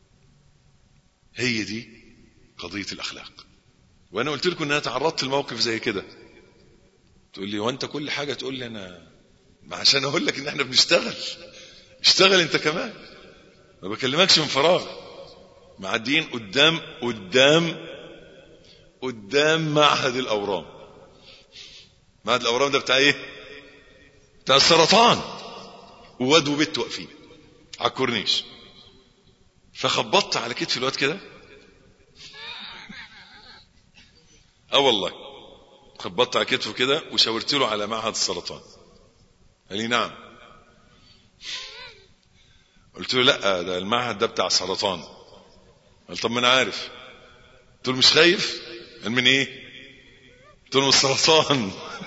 هي دي قضية الأخلاق. وأنا قلت لكم أن أنا تعرضت لموقف زي كده. تقول لي وأنت كل حاجة تقول لي أنا، ما عشان أقول لك إن إحنا بنشتغل. اشتغل أنت كمان، ما بكلمكش من فراغ. معديين قدام قدام قدام معهد الأورام. معهد الأورام ده بتاع إيه؟ بتاع السرطان. وواد وبيت واقفين على الكورنيش. فخبطت على كتف الواد كده. اه والله خبطت على كتفه كده وشاورت له على معهد السرطان. قال لي نعم. قلت له لا، ده المعهد ده بتاع السرطان. قال طب ما انا عارف. قلت له مش خايف؟ قال من ايه؟ قلت لهم السرطان.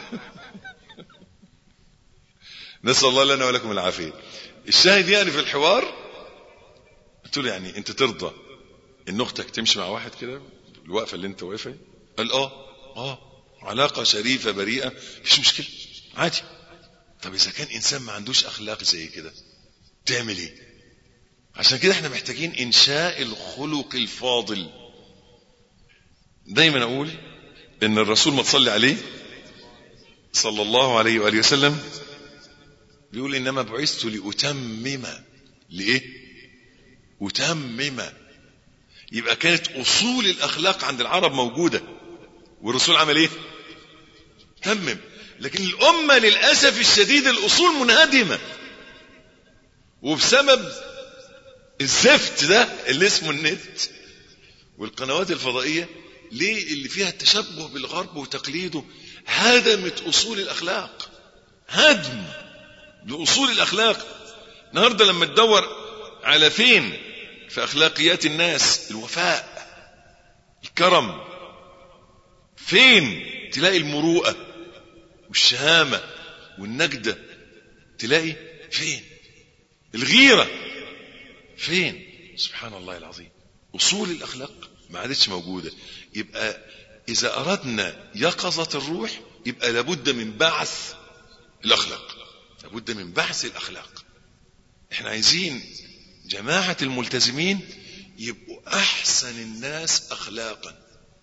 نسأل الله لنا ولكم العافية. الشاهد يعني في الحوار قلت له يعني انت ترضى ان اختك تمشي مع واحد كده الوقفة اللي انت واقفها؟ قال اه اه علاقة شريفة بريئة مفيش مشكلة عادي. طب اذا كان انسان ما عندوش اخلاق زي كده تعمل ايه؟ عشان كده احنا محتاجين انشاء الخلق الفاضل. دايما اقول ان الرسول ما تصلي عليه صلى الله عليه وآله وسلم بيقول انما بعثت لأتمم. لإيه؟ أتمم. يبقى كانت اصول الاخلاق عند العرب موجودة والرسول عمل ايه؟ تمم. لكن الامة للأسف الشديد الاصول منهدمة، وبسبب الزفت ده اللي اسمه النت والقنوات الفضائية ليه اللي فيها التشبه بالغرب وتقليده هدمت اصول الاخلاق. هدم لاصول الاخلاق. النهارده لما تدور على فين في اخلاقيات الناس الوفاء الكرم، فين تلاقي المروءة والشهامة والنجدة؟ تلاقي فين الغيرة؟ فين؟ سبحان الله العظيم. اصول الاخلاق ما عادتش موجودة. يبقى اذا اردنا يقظة الروح يبقى لابد من بعث الاخلاق، لابد من بعث الاخلاق. احنا عايزين جماعة الملتزمين يبقوا احسن الناس اخلاقا،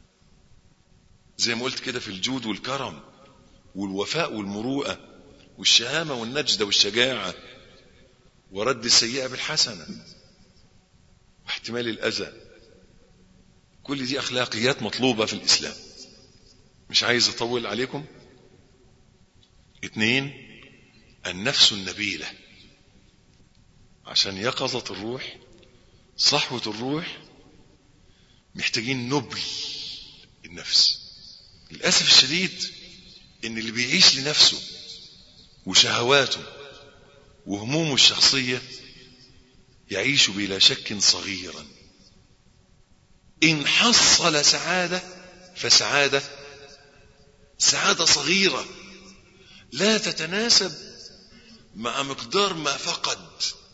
زي ما قلت كده في الجود والكرم والوفاء والمروءة والشهامة والنجدة والشجاعة ورد السيئة بالحسنة واحتمال الأذى. كل دي أخلاقيات مطلوبة في الإسلام. مش عايز أطول عليكم. اثنين، النفس النبيلة. عشان يقظة الروح صحوة الروح محتاجين نبل النفس. للأسف الشديد إن اللي بيعيش لنفسه وشهواته وهمومه الشخصية يعيش بلا شك صغيرا. إن حصل سعادة فسعادة سعادة صغيرة لا تتناسب مع مقدار ما فقد.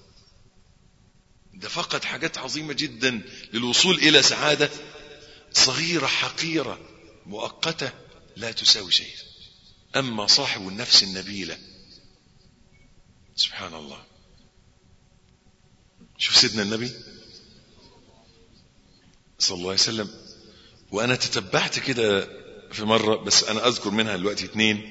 ده فقد حاجات عظيمة جدا للوصول إلى سعادة صغيرة حقيرة مؤقتة لا تساوي شيء. أما صاحب النفس النبيلة سبحان الله. شوف سيدنا النبي صلى الله عليه وسلم، وأنا تتبعت كده في مرة بس أنا أذكر منها الوقت اتنين.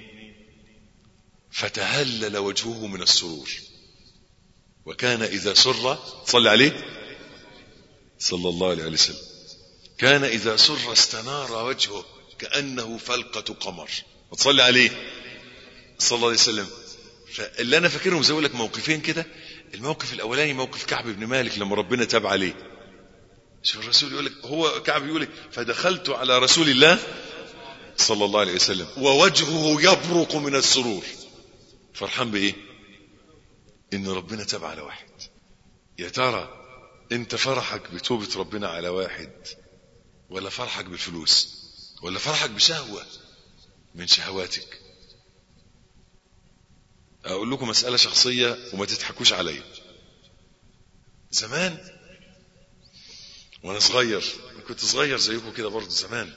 فتهلل وجهه من السرور وكان إذا سر صلى عليه صلى الله عليه وسلم كان إذا سر استنار وجهه كأنه فلقة قمر. وتصلي عليه صلى الله عليه وسلم. فاللي أنا فاكرهم زي لك موقفين كده. الموقف الأولاني موقف كعب بن مالك لما ربنا تاب عليه. شوف الرسول يقول لك، هو كعب يقول لك فدخلت على رسول الله صلى الله عليه وسلم ووجهه يبرق من السرور. فرحان بإيه؟ إن ربنا تاب على واحد. يا ترى أنت فرحك بتوبة ربنا على واحد ولا فرحك بالفلوس ولا فرحك بشهوة من شهواتك؟ أقول لكم مسألة شخصية وما تضحكوش عليا. زمان وانا صغير، كنت صغير زيكم كده برضه زمان،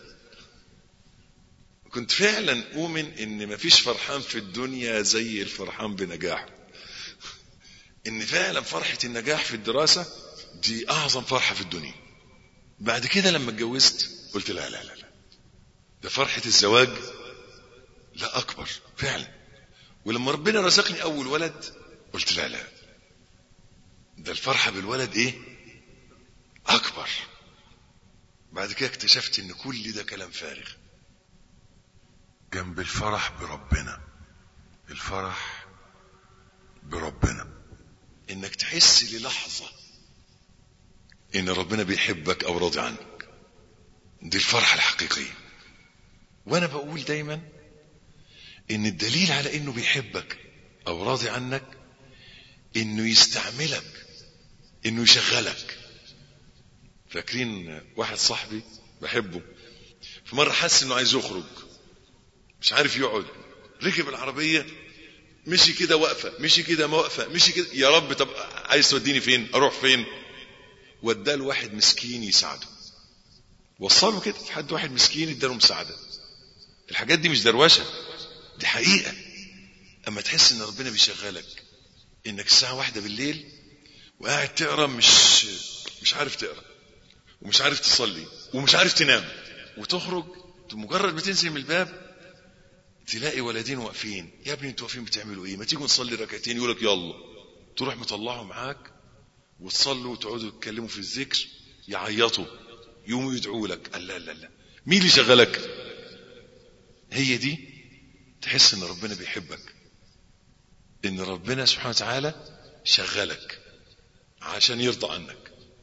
كنت فعلا اؤمن ان مفيش فرحان في الدنيا زي الفرحان بنجاحه. ان فعلا فرحة النجاح في الدراسة دي اعظم فرحة في الدنيا. بعد كده لما اتجوزت قلت لا لا لا لا ده فرحة الزواج لا اكبر فعلا. ولما ربنا رزقني اول ولد قلت لا لا ده الفرحة بالولد ايه اكبر. بعد كده اكتشفت ان كل ده كلام فارغ جنب الفرح بربنا. الفرح بربنا انك تحس للحظة ان ربنا بيحبك او راضي عنك، دي الفرحة الحقيقية. وانا بقول دايما ان الدليل على انه بيحبك او راضي عنك انه يستعملك، انه يشغلك. فاكرين واحد صاحبي بحبه في مرة حس انه عايز يخرج مش عارف يقعد، ركب العربية مشي كده واقفة، مشي كده واقفة، مشي كده، يا رب طب عايز توديني فين؟ اروح فين؟ وداه لواحد مسكين يساعده، وصله كده لحد واحد مسكين اداله مساعدة. الحاجات دي مش دروشة، دي حقيقة. اما تحس ان ربنا بيشغلك انك الساعة واحدة بالليل وقاعد تقرأ، مش مش عارف تقرأ ومش عارف تصلي ومش عارف تنام، وتخرج مجرد بتنزل من الباب تلاقي ولدين واقفين، يا ابني انتوا واقفين بتعملوا ايه؟ ما تيجوا نصلي ركعتين. يقولك يلا، تروح مطلعهم معاك وتصلوا وتقعدوا تتكلموا في الذكر، يعيطوا يقوموا يدعوا لك. قال لا لا لا، مين اللي شغلك؟ هي دي تحس ان ربنا بيحبك، ان ربنا سبحانه وتعالى شغلك عشان يرضى عنك.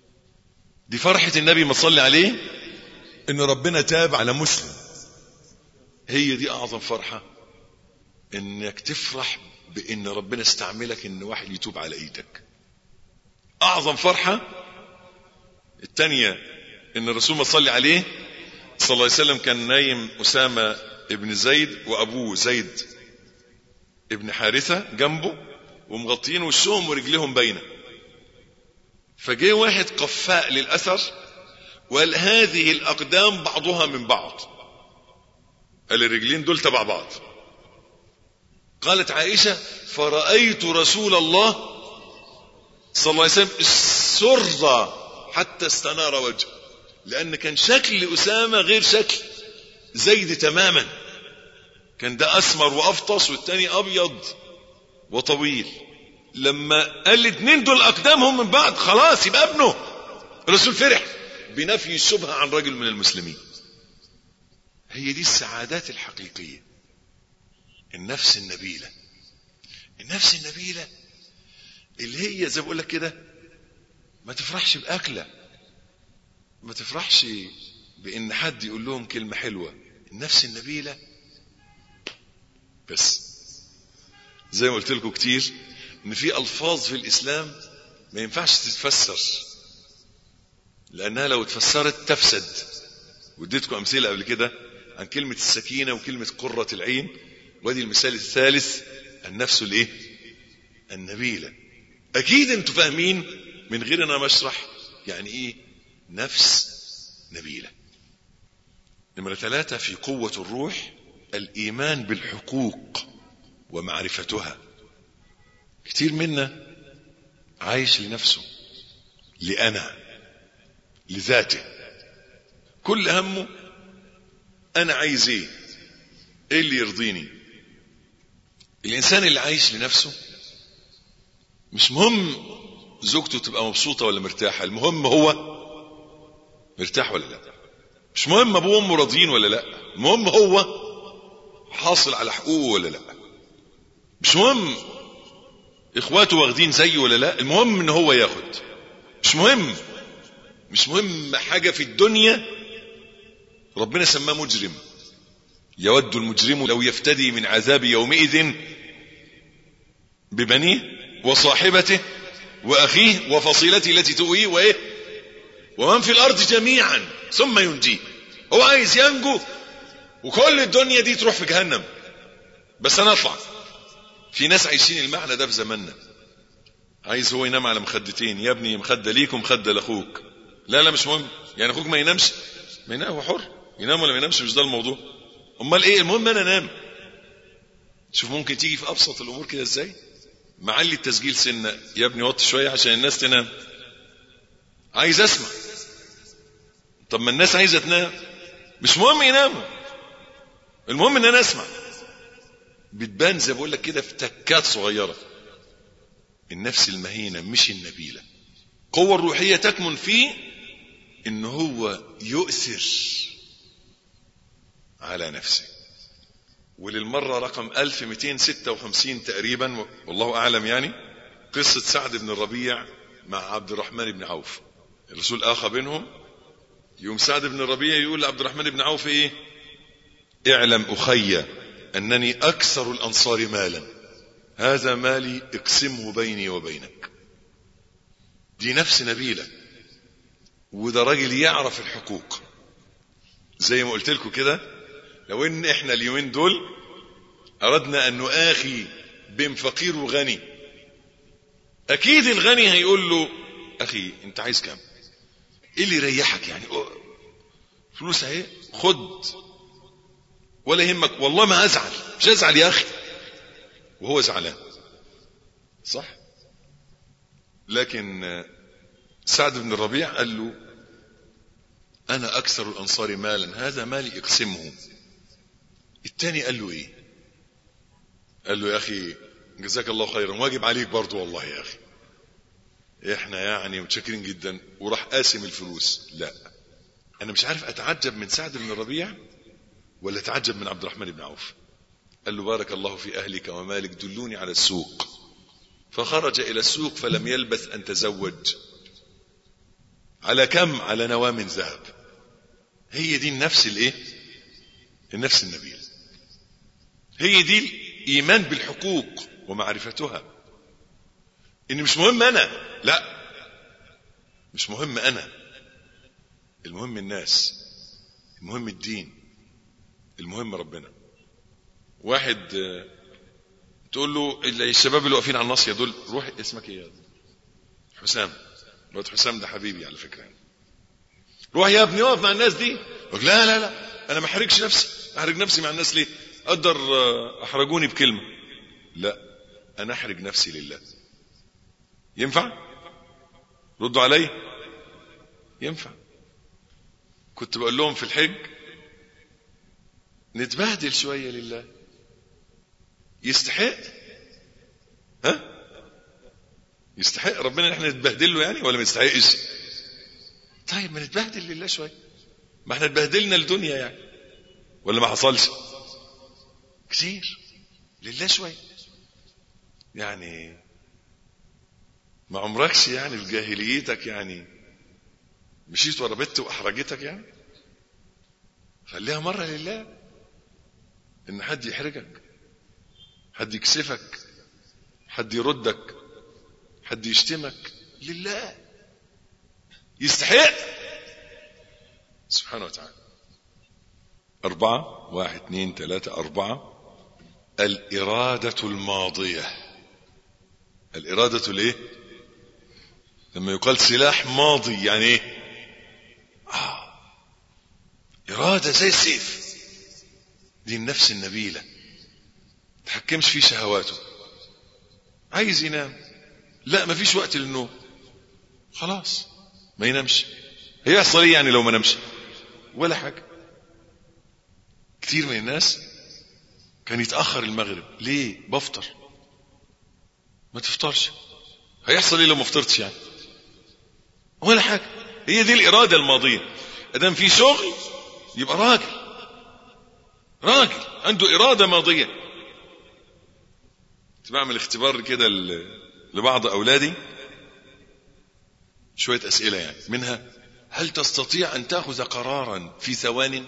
دي فرحة النبي ما تصلي عليه، ان ربنا تاب على مسلم. هي دي اعظم فرحة، انك تفرح بان ربنا استعملك ان واحد يتوب على ايدك. اعظم فرحة التانية ان الرسول ما صلي عليه صلى الله عليه وسلم كان نايم اسامة ابن زيد وابوه زيد ابن حارثة جنبه ومغطين وشهم ورجلهم باينة، فجاء واحد قفاء للأثر وقال هذه الأقدام بعضها من بعض، قال الرجلين دول تبع بعض. قالت عائشة فرأيت رسول الله صلى الله عليه وسلم السر حتى استنار وجهه، لأن كان شكل أسامة غير شكل زيد تماما، كان ده أسمر وأفطس والتاني أبيض وطويل. لما قال الاثنين دول أقدامهم من بعض خلاص يبقى ابنه. الرسول فرح بنفي الشبهة عن رجل من المسلمين. هي دي السعادات الحقيقية، النفس النبيلة. النفس النبيلة اللي هي زي بقول لك كده، ما تفرحش بأكلة، ما تفرحش بأن حد يقول لهم كلمة حلوة. النفس النبيلة بس زي ما قلت لكم كتير ان في الفاظ في الاسلام ما ينفعش تتفسر، لانها لو اتفسرت تفسد. واديتكم امثله قبل كده عن كلمه السكينه وكلمه قره العين، وادي المثال الثالث النفس الايه؟ النبيله. اكيد انتوا فاهمين من غير انا مشرح يعني ايه نفس نبيله. نمره ثلاثة في قوه الروح الايمان بالحقوق ومعرفتها. كتير منا عايش لنفسه، لأنا، لذاته، كل همه أنا عايز ايه، ايه اللي يرضيني. الإنسان اللي عايش لنفسه مش مهم زوجته تبقى مبسوطة ولا مرتاحة، المهم هو مرتاح ولا لا. مش مهم أبوه وأمه راضيين ولا لا، المهم هو حاصل على حقوقه ولا لا. مش مهم اخواته واخدين زيه ولا لا، المهم ان هو ياخد. مش مهم مش مهم حاجة في الدنيا. ربنا سماه مجرم، يود المجرم لو يفتدي من عذاب يومئذ ببنيه وصاحبته واخيه وفصيلته التي تؤويه وايه ومن في الارض جميعا ثم ينجيه. هو عايز ينجو وكل الدنيا دي تروح في جهنم، بس انا اطلع. في ناس عايشين المعنى ده في زماننا، عايز هو ينام على مخدتين، يا ابني مخدة ليك ومخدة لاخوك. لا لا مش مهم، يعني اخوك ما ينامش، ما ينام هو حر، ينام ولا ما ينامش مش ده الموضوع. امال ايه المهم؟ انا انام. شوف ممكن تيجي في ابسط الامور كده ازاي. معلي التسجيل سنة، يا ابني وطي شوية عشان الناس تنام. عايز اسمع، طب ما الناس عايزة تنام، مش مهم يناموا، المهم ان انا اسمع. بتبان زي بقول لك كده في تكات صغيرة. النفس المهينة مش النبيلة. قوة الروحية تكمن فيه ان هو يؤثر على نفسه. وللمرة رقم ألف ومئتين وستة وخمسين تقريبا والله اعلم، يعني قصة سعد بن الربيع مع عبد الرحمن بن عوف. الرسول اخى بينهم، يوم سعد بن الربيع يقول لعبد الرحمن بن عوف ايه؟ اعلم اخي انني اكثر الانصار مالا، هذا مالي اقسمه بيني وبينك. دي نفس نبيلة، وده راجل يعرف الحقوق. زي ما قلت لكم كده لو ان احنا اليومين دول اردنا ان نؤاخي بين فقير وغني، اكيد الغني هيقول له اخي انت عايز كام؟ ايه اللي يريحك يعني؟ فلوس اهي خد ولا يهمك، والله ما ازعل، مش ازعل يا اخي، وهو زعلان. صح؟ لكن سعد بن الربيع قال له انا اكثر الانصار مالا، هذا مالي اقسمه. التاني قال له ايه؟ قال له يا اخي جزاك الله خيرا، واجب عليك برضو والله يا اخي، احنا يعني متشكرين جدا، وراح قاسم الفلوس. لا، انا مش عارف اتعجب من سعد بن الربيع ولا اتعجب من عبد الرحمن بن عوف. قال له بارك الله في اهلك ومالك، دلوني على السوق. فخرج الى السوق فلم يلبث ان تزوج. على كم؟ على نواة من ذهب. هي دي النفس الايه؟ النفس النبيل. هي دي الايمان بالحقوق ومعرفتها، ان مش مهم انا، لا مش مهم انا، المهم الناس، المهم الدين، المهم ربنا. واحد تقول له الشباب اللي واقفين على الناصيه دول، روح اسمك ايه؟ حسام. الواد حسام ده حبيبي على فكره يعني. روح يا ابني اقف مع الناس دي. يقول لا لا لا انا ما احرجش نفسي، احرج نفسي مع الناس ليه؟ اقدر احرجوني بكلمه. لا، انا احرج نفسي لله. ينفع؟ ردوا علي. ينفع. كنت بقول لهم في الحج نتبهدل شويه لله. يستحق؟ ها؟ يستحق ربنا ان احنا نتبهدل له يعني ولا ما يستحقش؟ طيب ما نتبهدل لله شويه، ما احنا اتبهدلنا الدنيا يعني، ولا ما حصلش كتير لله شويه يعني؟ ما عمركش يعني في جاهليتك يعني مشيت ورا بنت واحرجتك يعني؟ خليها مره لله. ان حد يحرجك، حد يكسفك، حد يردك، حد يشتمك، لله يستحق سبحانه وتعالى. أربعة، واحد اثنين ثلاثة أربعة. الإرادة الماضية. الإرادة الايه؟ لما يقال سلاح ماضي يعني ايه؟ آه. إرادة زي السيف. دي النفس النبيلة، تحكمش في شهواته. عايز ينام، لا ما فيش وقت للنوم، خلاص ما ينامش. هيحصل ايه يعني لو ما نامش؟ ولا حاجة. كتير من الناس كان يتأخر المغرب، ليه؟ بفطر. ما تفطرش، هيحصل ايه لو ما فطرتش يعني؟ ولا حاجة. هي دي الإرادة الماضية. ادام في شغل يبقى راجل، راجل عنده إرادة ماضية. بعمل اختبار كده لبعض أولادي، شوية أسئلة يعني، منها هل تستطيع أن تأخذ قرارا في ثوان؟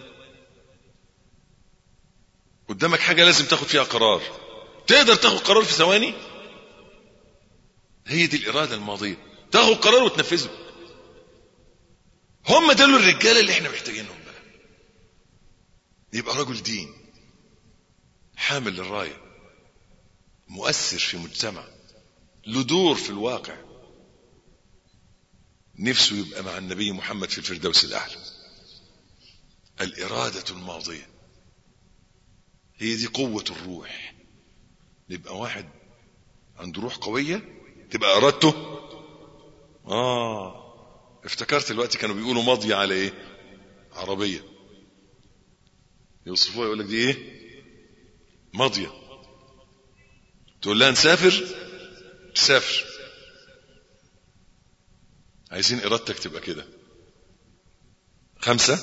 قدامك حاجة لازم تأخذ فيها قرار، تقدر تأخذ قرار في ثواني؟ هي دي الإرادة الماضية، تأخذ قرار وتنفذه. هم دول الرجالة اللي احنا محتاجينهم بقى. يبقى رجل دين، حامل للراية، مؤثر في مجتمع، له دور في الواقع، نفسه يبقى مع النبي محمد في الفردوس الأعلى. الإرادة الماضية هي دي قوة الروح. يبقى واحد عنده روح قوية، تبقى إرادته آه افتكرت الوقت كانوا بيقولوا ماضية على إيه؟ عربية. يوصفوها يقول لك دي إيه؟ ماضية. تقول لها نسافر، تسافر. عايزين إرادتك تبقى كده. خمسة،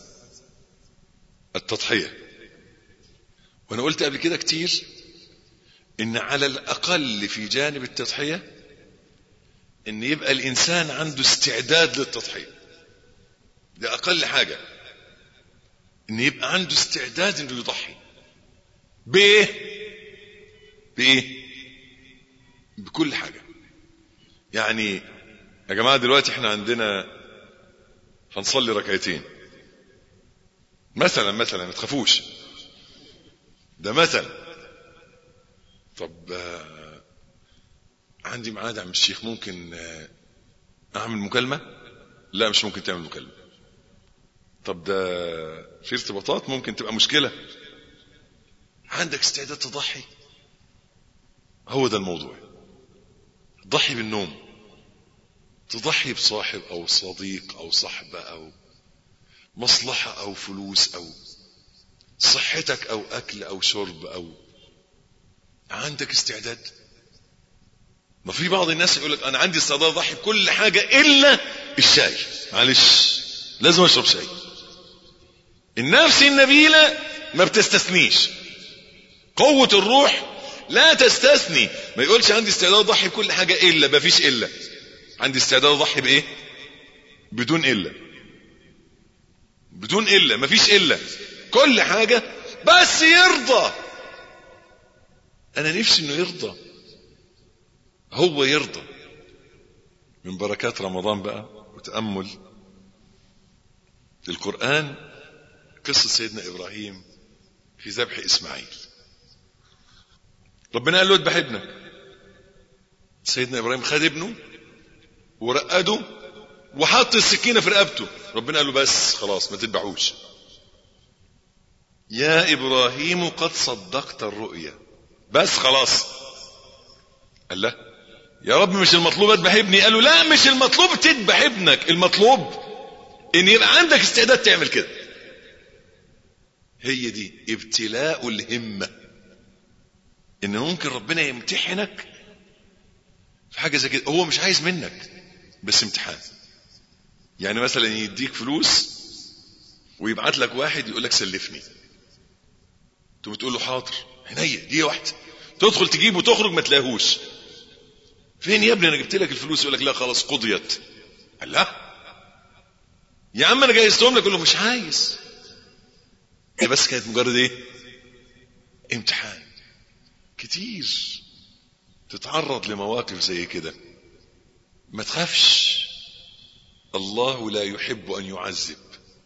التضحية. وانا قلت قبل كده كتير ان على الاقل في جانب التضحية ان يبقى الانسان عنده استعداد للتضحية. ده اقل حاجة، ان يبقى عنده استعداد انه يضحي. بايه؟ بايه؟ بكل حاجة. يعني يا جماعة دلوقتي احنا عندنا هنصلي ركعتين مثلا مثلا، ما تخافوش، ده مثلا. طب آه عندي ميعاد عم الشيخ، ممكن آه اعمل مكالمة؟ لا مش ممكن تعمل مكالمة. طب ده في ارتباطات ممكن تبقى مشكلة. عندك استعداد تضحي؟ هو ده الموضوع. ضحي بالنوم، تضحي بصاحب او صديق او صحبة او مصلحة او فلوس او صحتك او اكل او شرب، او عندك استعداد؟ ما في بعض الناس يقولك انا عندي استعداد اضحي بكل حاجة الا الشاي، معلش لازم اشرب شاي. النفس النبيلة ما بتستثنيش، قوة الروح لا تستثني. ما يقولش عندي استعداد اضحي بكل حاجة الا، ما فيش الا. عندي استعداد اضحي بايه؟ بدون الا، بدون الا، ما فيش الا، كل حاجة بس يرضى. انا نفسي انه يرضى، هو يرضى. من بركات رمضان بقى وتأمل القرآن قصة سيدنا إبراهيم في ذبح إسماعيل. ربنا قال له اذبح ابنك. سيدنا إبراهيم خد ابنه ورقده وحط السكينة في رقبته. ربنا قال له بس خلاص ما تذبحوش. يا إبراهيم قد صدقت الرؤيا، بس خلاص. قال له يا رب مش المطلوب اذبح ابني. قال له لا مش المطلوب تذبح ابنك، المطلوب ان يبقى عندك استعداد تعمل كده. هي دي ابتلاء الهمة، ان ممكن ربنا يمتحنك في حاجة زي كده. هو مش عايز منك بس امتحان. يعني مثلا يديك فلوس ويبعت لك واحد يقول لك سلفني، تقوم تقول له حاضر عينيا دي واحدة، تدخل تجيبه وتخرج ما تلاقيهوش. فين يا ابني انا جبت لك الفلوس؟ يقول لك لا خلاص قضيت. قال لا يا عم انا جهزتهم لك. يقول له مش عايز، هي بس كانت مجرد ايه؟ امتحان. كتير تتعرض لمواقف زي كده، ما تخافش، الله لا يحب ان يعذب.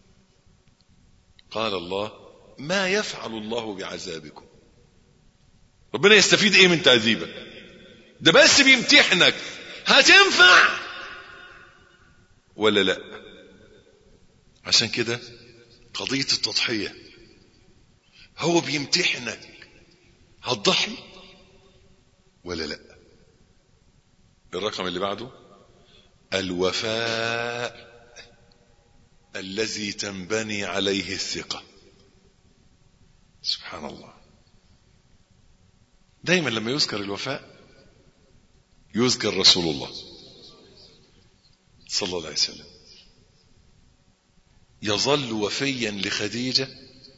قال الله ما يفعل الله بعذابكم. ربنا يستفيد ايه من تعذيبك؟ ده بس بيمتحنك هتنفع ولا لا. عشان كده قضية التضحية هو بيمتحنك، هتضحي ولا لا. الرقم اللي بعده الوفاء الذي تنبني عليه الثقة. سبحان الله، دايما لما يذكر الوفاء يذكر رسول الله صلى الله عليه وسلم. يظل وفيا لخديجة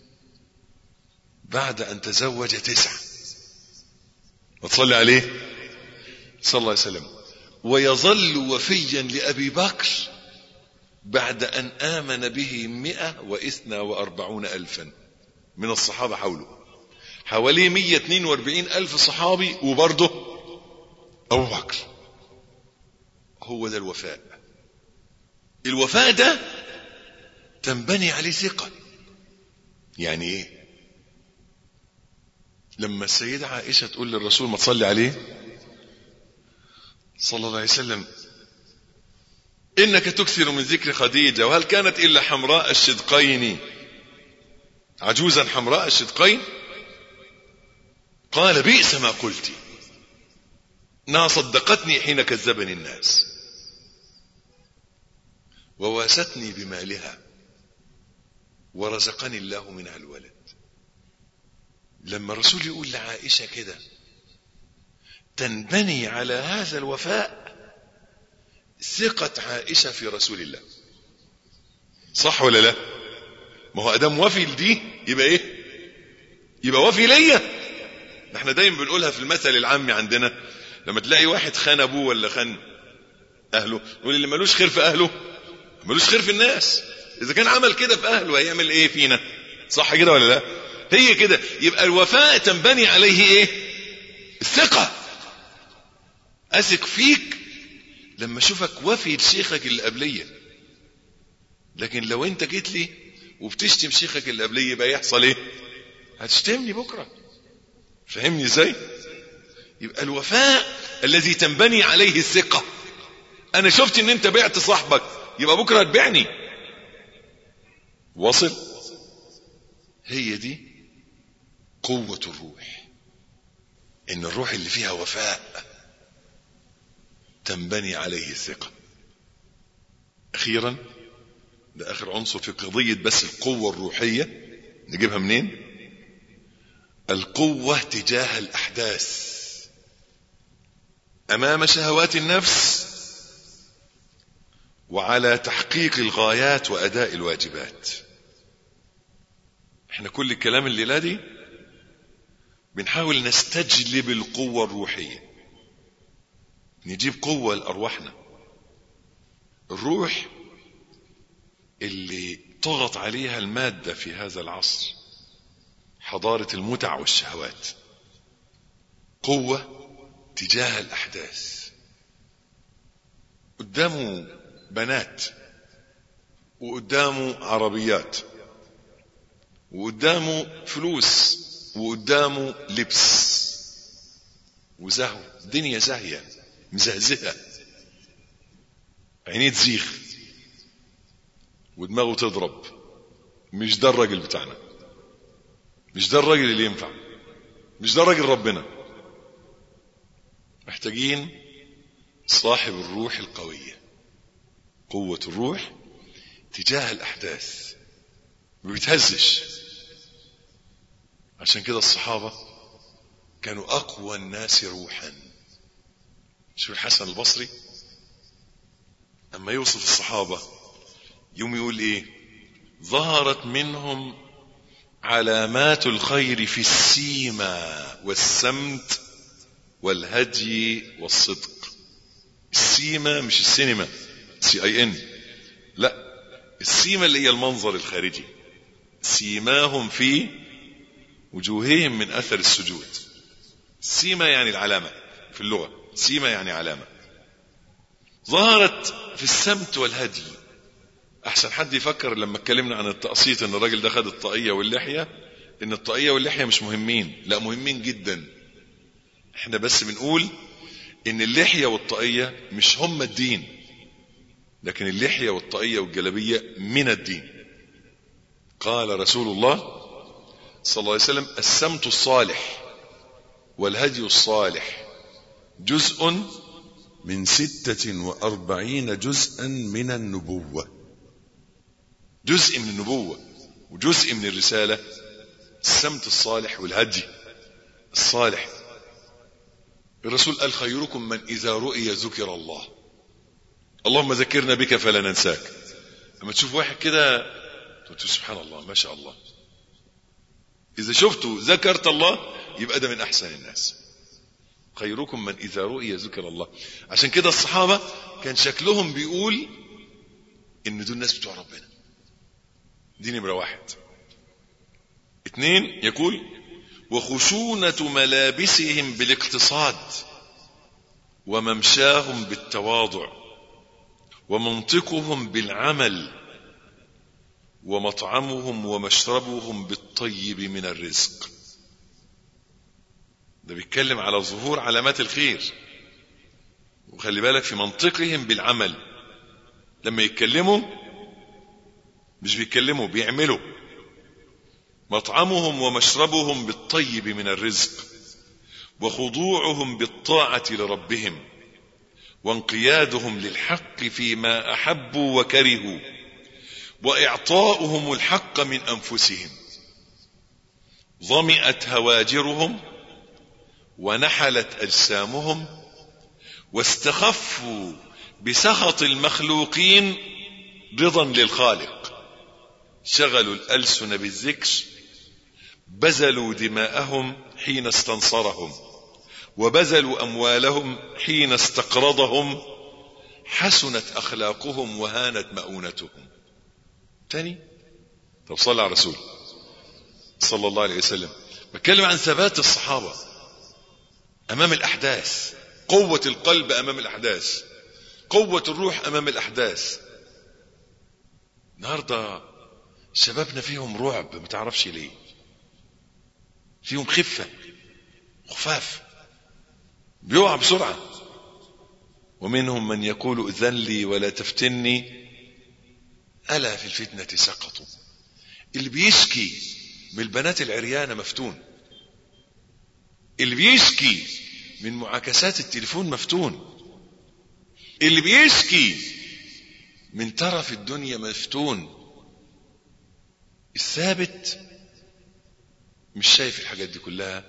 بعد أن تزوج تسعة، وتصلي عليه صلى الله عليه وسلم. ويظل وفيا لأبي بكر بعد أن آمن به مئة واثنى وأربعون ألفا من الصحابة حوله. حوالي مئة واثنين وأربعين ألف صحابي وبرضه أبو بكر. هو ده الوفاء. الوفاء ده تنبني عليه ثقة. يعني ايه؟ لما السيدة عائشة تقول للرسول ما تصلي عليه صلى الله عليه وسلم إنك تكثر من ذكر خديجة وهل كانت إلا حمراء الشدقين، عجوزا حمراء الشدقين، قال بئس ما قلت، انها صدقتني حين كذبني الناس وواستني بمالها ورزقني الله منها الولد. لما الرسول يقول لعائشة كده تنبني على هذا الوفاء ثقة عائشة في رسول الله. صح ولا لا؟ ما هو ادام وفي لدي يبقى ايه؟ يبقى وفي ليا. احنا دايما بنقولها في المثل العامي عندنا، لما تلاقي واحد خان ابوه ولا خان اهله يقول اللي ملوش خير في اهله ملوش خير في الناس. اذا كان عمل كده في اهله هيعمل ايه فينا؟ صح كده ولا لا؟ هي كده. يبقى الوفاء تنبني عليه ايه؟ الثقة. اثق فيك لما اشوفك وفي لشيخك اللي قبليه. لكن لو انت جيت لي وبتشتم شيخك اللي قبليه يبقى يحصل ايه؟ هتشتمني بكرة. فهمني ازاي؟ يبقى الوفاء الذي تنبني عليه الثقة. انا شفت ان انت بعت صاحبك، يبقى بكرة هتبيعني. واصل؟ هي دي قوة الروح، ان الروح اللي فيها وفاء تنبني عليه الثقة. اخيرا، ده اخر عنصر في قضية بس القوة الروحية، نجيبها منين؟ القوة تجاه الاحداث امام شهوات النفس وعلى تحقيق الغايات واداء الواجبات. احنا كل الكلام الليلة دي بنحاول نستجلب القوة الروحية، نجيب قوة لأرواحنا. الروح اللي طغت عليها المادة في هذا العصر، حضارة المتع والشهوات. قوة تجاه الأحداث. قدامه بنات، وقدامه عربيات، وقدامه فلوس، وقدامه لبس وزهو، دنيا زاهية مزهزهة، عينيه تزيغ ودماغه تضرب. مش ده الراجل بتاعنا، مش ده الراجل اللي ينفع، مش ده الراجل ربنا. محتاجين صاحب الروح القوية، قوة الروح تجاه الأحداث، ما بيتهزش. عشان كده الصحابة كانوا أقوى الناس روحا. شوف الحسن البصري أما يوصف الصحابة يوم يقول إيه؟ ظهرت منهم علامات الخير في السيما والسمت والهدي والصدق. السيما مش السينما سي اي ان، لا، السيما اللي هي المنظر الخارجي. سيماهم في وجوههم من اثر السجود. سيما يعني العلامة في اللغة، سيما يعني علامة. ظهرت في السمت والهدي. احسن حد يفكر لما اتكلمنا عن التقسيط ان الراجل ده خد الطاقية واللحية ان الطاقية واللحية مش مهمين. لا، مهمين جدا. احنا بس بنقول ان اللحية والطاقية مش هم الدين، لكن اللحية والطاقية والجلبية من الدين. قال رسول الله صلى الله عليه وسلم: السمت الصالح والهدي الصالح جزء من ستة وأربعين جزءا من النبوة. جزء من النبوة وجزء من الرسالة، السمت الصالح والهدي الصالح. الرسول قال: خيركم من إذا رؤي ذكر الله. اللهم ذكرنا بك فلا ننساك. لما تشوف واحد كده تقول سبحان الله ما شاء الله، إذا شفته ذكرت الله يبقى ده من أحسن الناس. خيركم من إذا رؤي ذكر الله. عشان كده الصحابة كان شكلهم بيقول إن دول الناس بتوع ربنا. دي نمرة واحد. اتنين، يقول: وخشونة ملابسهم بالاقتصاد، وممشاهم بالتواضع، ومنطقهم بالعمل، ومطعمهم ومشربهم بالطيب من الرزق. ده بيتكلم على ظهور علامات الخير. وخلي بالك في منطقهم بالعمل، لما يتكلموا مش بيتكلموا، بيعملوا. مطعمهم ومشربهم بالطيب من الرزق، وخضوعهم بالطاعة لربهم، وانقيادهم للحق فيما أحبوا وكرهوا، وإعطاؤهم الحق من أنفسهم. ظمئت هواجرهم ونحلت أجسامهم، واستخفوا بسخط المخلوقين رضا للخالق. شغلوا الألسن بالذكر، بذلوا دماءهم حين استنصرهم، وبذلوا أموالهم حين استقرضهم. حسنت أخلاقهم وهانت مؤونتهم. تاني، طب صلى على الرسول صلى الله عليه وسلم. بتكلم عن ثبات الصحابة أمام الأحداث، قوة القلب أمام الأحداث، قوة الروح أمام الأحداث. النهاردة شبابنا فيهم رعب، ما تعرفش ليه، فيهم خفة، خفاف، بيقع بسرعة. ومنهم من يقول اذن لي ولا تفتني، ألا في الفتنة سقطوا. اللي بيشكي من البنات العريانة مفتون، اللي بيشكي من معاكسات التليفون مفتون، اللي بيشكي من ترف الدنيا مفتون. الثابت مش شايف الحاجات دي كلها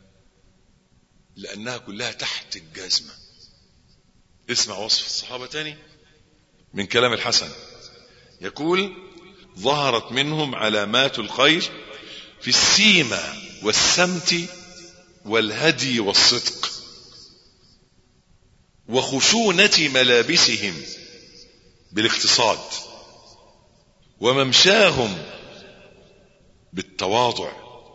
لأنها كلها تحت الجزمة. اسمع وصف الصحابة تاني من كلام الحسن، يقول: ظهرت منهم علامات الخير في السيمة والسمت والهدي والصدق وخشونة ملابسهم بالاقتصاد وممشاهم بالتواضع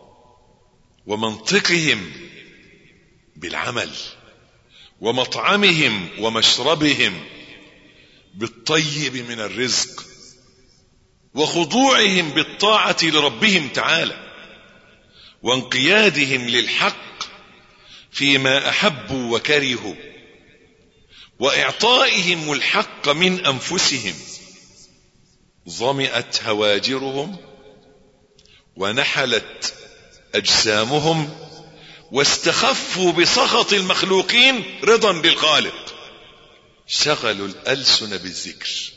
ومنطقهم بالعمل ومطعمهم ومشربهم بالطيب من الرزق وخضوعهم بالطاعة لربهم تعالى وانقيادهم للحق فيما أحبوا وكرهوا وإعطائهم الحق من أنفسهم. ظمئت هواجرهم ونحلت أجسامهم واستخفوا بسخط المخلوقين رضا بالخالق. شغلوا الألسن بالذكر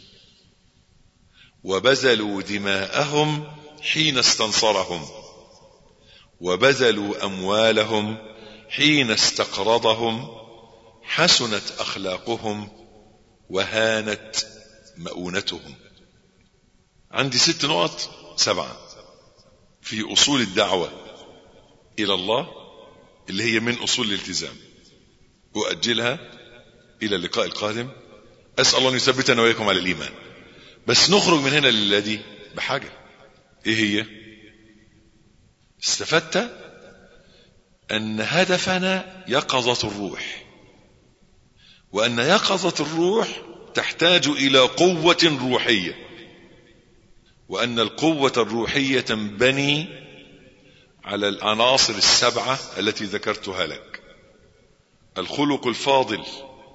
وبذلوا دماءهم حين استنصرهم وبذلوا أموالهم حين استقرضهم. حسنت أخلاقهم وهانت مؤونتهم. عندي ست نقط سبعة في أصول الدعوة إلى الله اللي هي من أصول الالتزام، وأجلها إلى اللقاء القادم. أسأل الله أن يثبتنا وإياكم على الإيمان. بس نخرج من هنا لله دي بحاجة. إيه هي؟ استفدت أن هدفنا يقظة الروح، وأن يقظة الروح تحتاج إلى قوة روحية، وأن القوة الروحية تنبني على العناصر السبعة التي ذكرتها لك: الخلق الفاضل،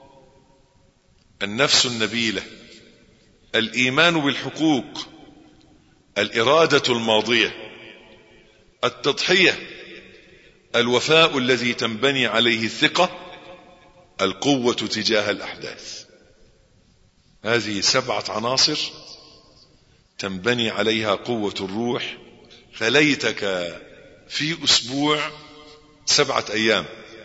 النفس النبيلة، الإيمان بالحقوق، الإرادة الماضية، التضحية، الوفاء الذي تنبني عليه الثقة، القوة تجاه الأحداث. هذه سبعة عناصر تنبني عليها قوة الروح. فليتك في أسبوع سبعة أيام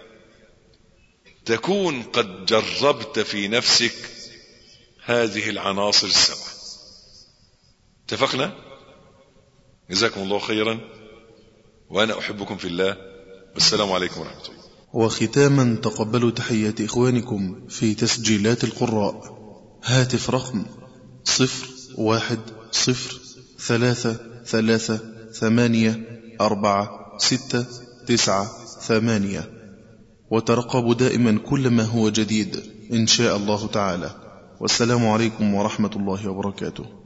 تكون قد جربت في نفسك هذه العناصر السبعة. اتفقنا؟ جزاكم الله خيرا، وأنا أحبكم في الله، والسلام عليكم ورحمة الله. وختاما تقبلوا تحيات إخوانكم في تسجيلات القراء. هاتف رقم صفر واحد صفر ثلاثة ثلاثة ثمانية أربعة ستة تسعة ثمانية. وترقبوا دائما كل ما هو جديد إن شاء الله تعالى. والسلام عليكم ورحمة الله وبركاته.